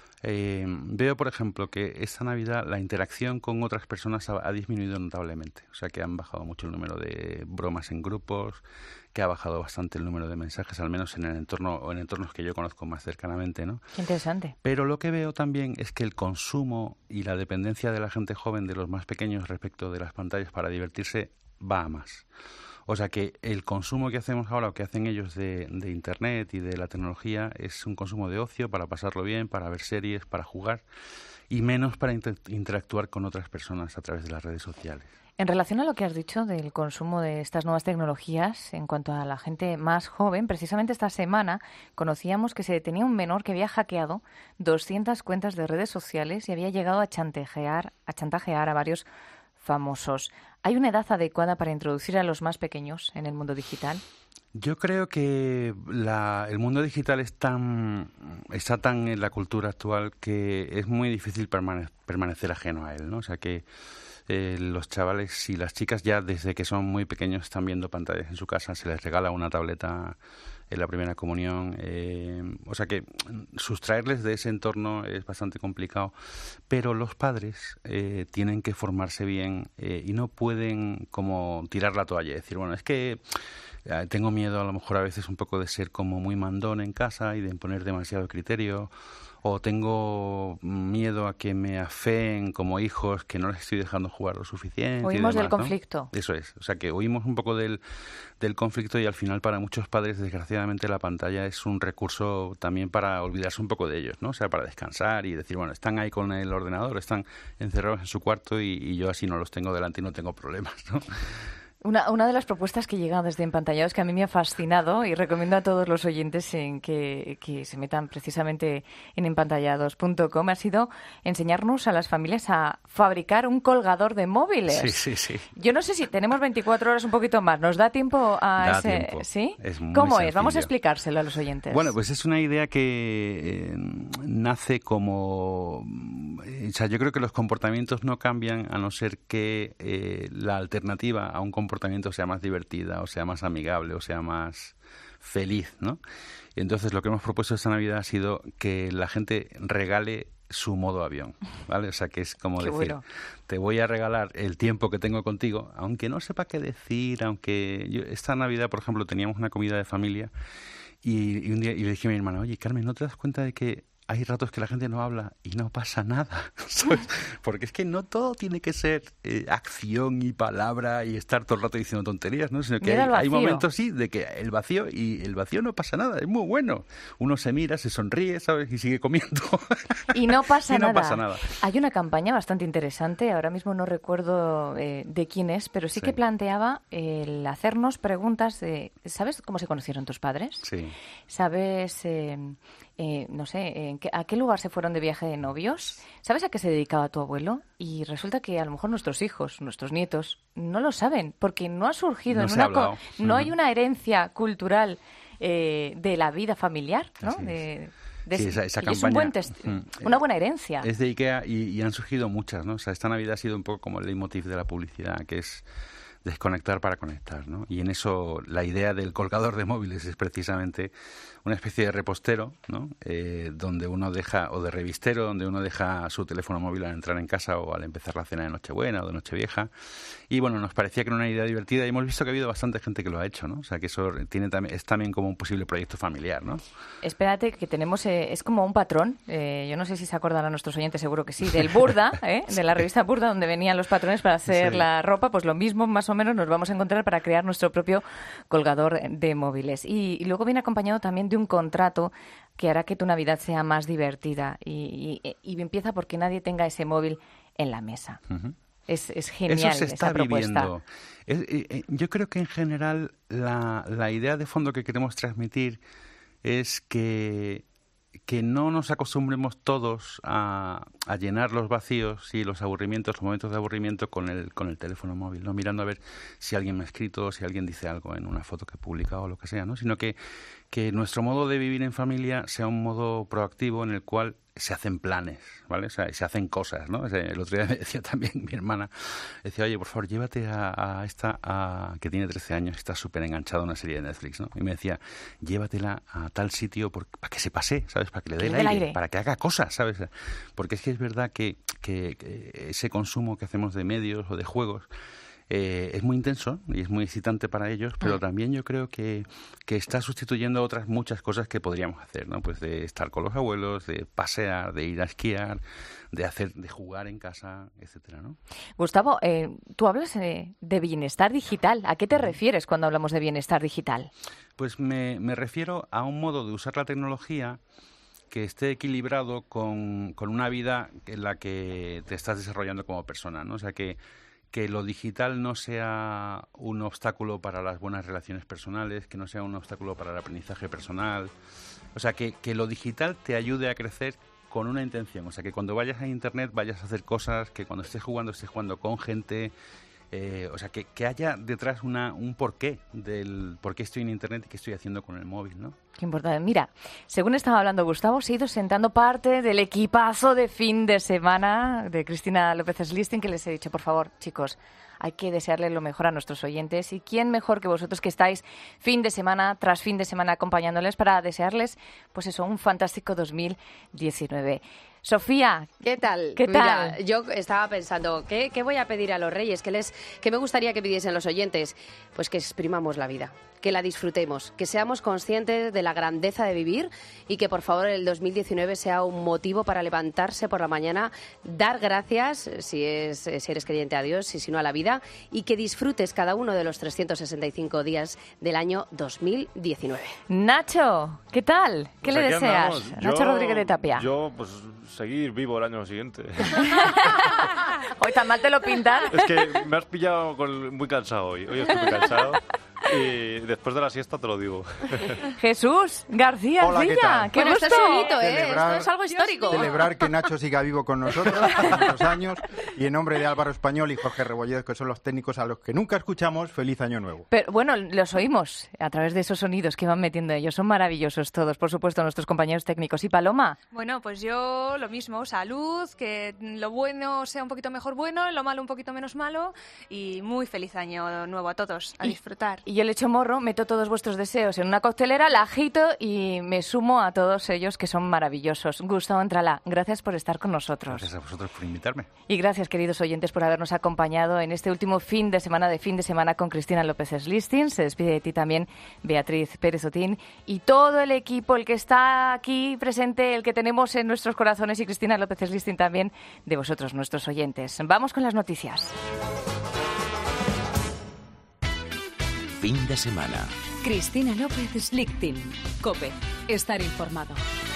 eh, veo, por ejemplo, que esta Navidad la interacción con otras personas ha, ha disminuido notablemente. O sea que han bajado mucho el número de bromas en grupos, que ha bajado bastante el número de mensajes, al menos en el entorno o en entornos que yo conozco más cercanamente, ¿no? Qué interesante. Pero lo que veo también es que el consumo y la dependencia de la gente joven, de los más pequeños respecto de las pantallas para divertirse, va a más. O sea que el consumo que hacemos ahora o que hacen ellos de, de Internet y de la tecnología es un consumo de ocio para pasarlo bien, para ver series, para jugar y menos para inter- interactuar con otras personas a través de las redes sociales. En relación a lo que has dicho del consumo de estas nuevas tecnologías, en cuanto a la gente más joven, precisamente esta semana conocíamos que se detenía un menor que había hackeado doscientas cuentas de redes sociales y había llegado a chantajear, a chantajear a varios famosos. ¿Hay una edad adecuada para introducir a los más pequeños en el mundo digital? Yo creo que la, el mundo digital es tan, está tan en la cultura actual que es muy difícil permane- permanecer ajeno a él, ¿no? O sea que eh, los chavales y las chicas ya desde que son muy pequeños están viendo pantallas en su casa, se les regala una tableta en la primera comunión, eh, o sea que sustraerles de ese entorno es bastante complicado, pero los padres eh, tienen que formarse bien eh, y no pueden como tirar la toalla y decir, bueno, es que eh, tengo miedo a lo mejor a veces un poco de ser como muy mandón en casa y de imponer demasiado criterio, o tengo miedo a que me afeen como hijos que no les estoy dejando jugar lo suficiente. Huimos y demás, del ¿no? conflicto. Eso es, o sea que huimos un poco del, del conflicto y al final para muchos padres desgraciadamente la pantalla es un recurso también para olvidarse un poco de ellos, ¿no? O sea, para descansar y decir, bueno, están ahí con el ordenador, están encerrados en su cuarto y, y yo así no los tengo delante y no tengo problemas, ¿no? Una, una de las propuestas que llega desde Empantallados que a mí me ha fascinado y recomiendo a todos los oyentes en que, que se metan precisamente en empantallados punto com ha sido enseñarnos a las familias a fabricar un colgador de móviles. Sí, sí, sí. Yo no sé si tenemos veinticuatro horas, un poquito más. ¿Nos da tiempo a Da ese...? tiempo. ¿Sí? Es muy ¿Cómo sencillo. es? Vamos a explicárselo a los oyentes. Bueno, pues es una idea que eh, nace como... O sea, yo creo que los comportamientos no cambian a no ser que eh, la alternativa a un comportamiento sea más divertida, o sea más amigable, o sea más feliz, ¿no? Y entonces lo que hemos propuesto esta Navidad ha sido que la gente regale su modo avión, ¿vale? O sea, que es como Qué decir, bueno. te voy a regalar el tiempo que tengo contigo, aunque no sepa qué decir, aunque... Yo, esta Navidad, por ejemplo, teníamos una comida de familia y, y un día y le dije a mi hermana, oye, Carmen, ¿no te das cuenta de que hay ratos que la gente no habla y no pasa nada? ¿Sabes? Porque es que no todo tiene que ser eh, acción y palabra y estar todo el rato diciendo tonterías, ¿no? Sino que Mira el hay, hay vacío. momentos, sí, de que el vacío y el vacío no pasa nada, es muy bueno. Uno se mira, se sonríe, ¿sabes? Y sigue comiendo. Y no pasa, Y no nada. pasa nada. Hay una campaña bastante interesante, ahora mismo no recuerdo eh, de quién es, pero sí, Sí. que planteaba el hacernos preguntas de, ¿sabes cómo se conocieron tus padres? Sí. ¿Sabes, eh, eh, no sé, en qué- a qué lugar se fueron de viaje de novios? ¿Sabes a qué se dedicaba tu abuelo? Y resulta que a lo mejor nuestros hijos, nuestros nietos, no lo saben, porque no ha surgido No en se ha una... co- hablado. no hay Ujú. una herencia cultural eh, de la vida familiar, ¿no? Así es. De, de- Sí, esa, esa y es un buen campaña, test- ujú, una buena herencia. Es de IKEA y, y han surgido muchas, ¿no? O sea, esta Navidad ha sido un poco como el leitmotiv de la publicidad, que es desconectar para conectar, ¿no? Y en eso la idea del colgador de móviles es precisamente una especie de repostero, ¿no? Eh, donde uno deja, o de revistero, donde uno deja su teléfono móvil al entrar en casa o al empezar la cena de Nochebuena o de Nochevieja. Y bueno, nos parecía que era una idea divertida y hemos visto que ha habido bastante gente que lo ha hecho, ¿no? O sea, que eso tiene también, es también como un posible proyecto familiar, ¿no? Espérate, que tenemos, eh, es como un patrón, eh, yo no sé si se acordarán nuestros oyentes, seguro que sí, del Burda, ¿eh? de la revista Burda, donde venían los patrones para hacer Sí. la ropa, pues lo mismo más o menos nos vamos a encontrar para crear nuestro propio colgador de móviles. Y, y luego viene acompañado también de un contrato que hará que tu Navidad sea más divertida y, y, y empieza porque nadie tenga ese móvil en la mesa. Ujú. Es, es genial Eso se está esa propuesta. viviendo. Es- eh, eh, yo creo que en general la, la idea de fondo que queremos transmitir es que que no nos acostumbremos todos a, a llenar los vacíos y los aburrimientos, los momentos de aburrimiento con el con el teléfono móvil, ¿no? Mirando a ver si alguien me ha escrito, si alguien dice algo en una foto que he publicado o lo que sea, ¿no? Sino que, que nuestro modo de vivir en familia sea un modo proactivo en el cual se hacen planes, ¿vale? O sea, se hacen cosas, ¿no? El otro día me decía también mi hermana, decía, oye, por favor, llévate a, a esta, a, que tiene trece años, está súper enganchada a una serie de Netflix, ¿no? Y me decía, llévatela a tal sitio por, para que se pase, ¿sabes? Para que le dé el aire, aire, para que haga cosas, ¿sabes? Porque es que es verdad que, que, que ese consumo que hacemos de medios o de juegos Eh, es muy intenso y es muy excitante para ellos, pero mm. también yo creo que, que está sustituyendo otras muchas cosas que podríamos hacer, ¿no? Pues de estar con los abuelos, de pasear, de ir a esquiar, de hacer, de jugar en casa, etcétera, ¿no? Gustavo, eh, tú hablas eh, de bienestar digital. ¿A qué te refieres cuando hablamos de bienestar digital? Pues me, me refiero a un modo de usar la tecnología que esté equilibrado con, con una vida en la que te estás desarrollando como persona, ¿no? O sea, que que lo digital no sea un obstáculo para las buenas relaciones personales, que no sea un obstáculo para el aprendizaje personal. O sea, que, que lo digital te ayude a crecer con una intención. O sea, que cuando vayas a Internet vayas a hacer cosas, que cuando estés jugando estés jugando con gente. Eh, o sea, que, que haya detrás una, un porqué del por qué estoy en Internet y qué estoy haciendo con el móvil, ¿no? Qué importante. Mira, según estaba hablando Gustavo, se ha ido sentando parte del equipazo de fin de semana de Cristina López-Slisting, que les he dicho, por favor, chicos, hay que desearle lo mejor a nuestros oyentes. ¿Y quién mejor que vosotros que estáis fin de semana tras fin de semana acompañándoles para desearles, pues eso, un fantástico dos mil diecinueve? Sofía, ¿qué tal? ¿Qué Mira, tal? yo estaba pensando, ¿qué, ¿qué voy a pedir a los Reyes? ¿Qué, les, ¿Qué me gustaría que pidiesen los oyentes? Pues que exprimamos la vida, que la disfrutemos, que seamos conscientes de la grandeza de vivir y que, por favor, el dos mil diecinueve sea un motivo para levantarse por la mañana, dar gracias, si, es, si eres creyente a Dios y si no a la vida, y que disfrutes cada uno de los trescientos sesenta y cinco días del año dos mil diecinueve. Nacho, ¿qué tal? ¿Qué Pues le deseas? andamos. Nacho Yo, Rodríguez de Tapia. Yo, pues, seguir vivo el año siguiente. Hoy tan mal te lo pintan. Es que me has pillado con, muy cansado hoy. Hoy estoy muy cansado. Y después de la siesta te lo digo. Jesús García Hola, ¿qué Arcilla, tal? qué Bueno, gusto. esto es bonito, ¿eh? Celebrar- Esto es algo histórico. Celebrar que Nacho siga vivo con nosotros tantos años y en nombre de Álvaro Español y Jorge Rebolledo, que son los técnicos a los que nunca escuchamos, feliz año nuevo. Pero bueno, los oímos a través de esos sonidos que van metiendo ellos. Son maravillosos todos, por supuesto, nuestros compañeros técnicos. ¿Y Paloma? Bueno, pues yo lo mismo, salud, que lo bueno sea un poquito mejor bueno, lo malo un poquito menos malo y muy feliz año nuevo a todos, a Y- disfrutar. Y yo le echo morro, meto todos vuestros deseos en una coctelera, la agito y me sumo a todos ellos que son maravillosos. Gustavo Entralá, gracias por estar con nosotros. Gracias a vosotros por invitarme. Y gracias, queridos oyentes, por habernos acompañado en este último fin de semana de fin de semana con Cristina López-Slisting. Se despide de ti también Beatriz Pérez Otín y todo el equipo, el que está aquí presente, el que tenemos en nuestros corazones y Cristina López-Slisting también de vosotros, nuestros oyentes. Vamos con las noticias. Fin de semana. Cristina López-Slichting. COPE. Estar informado.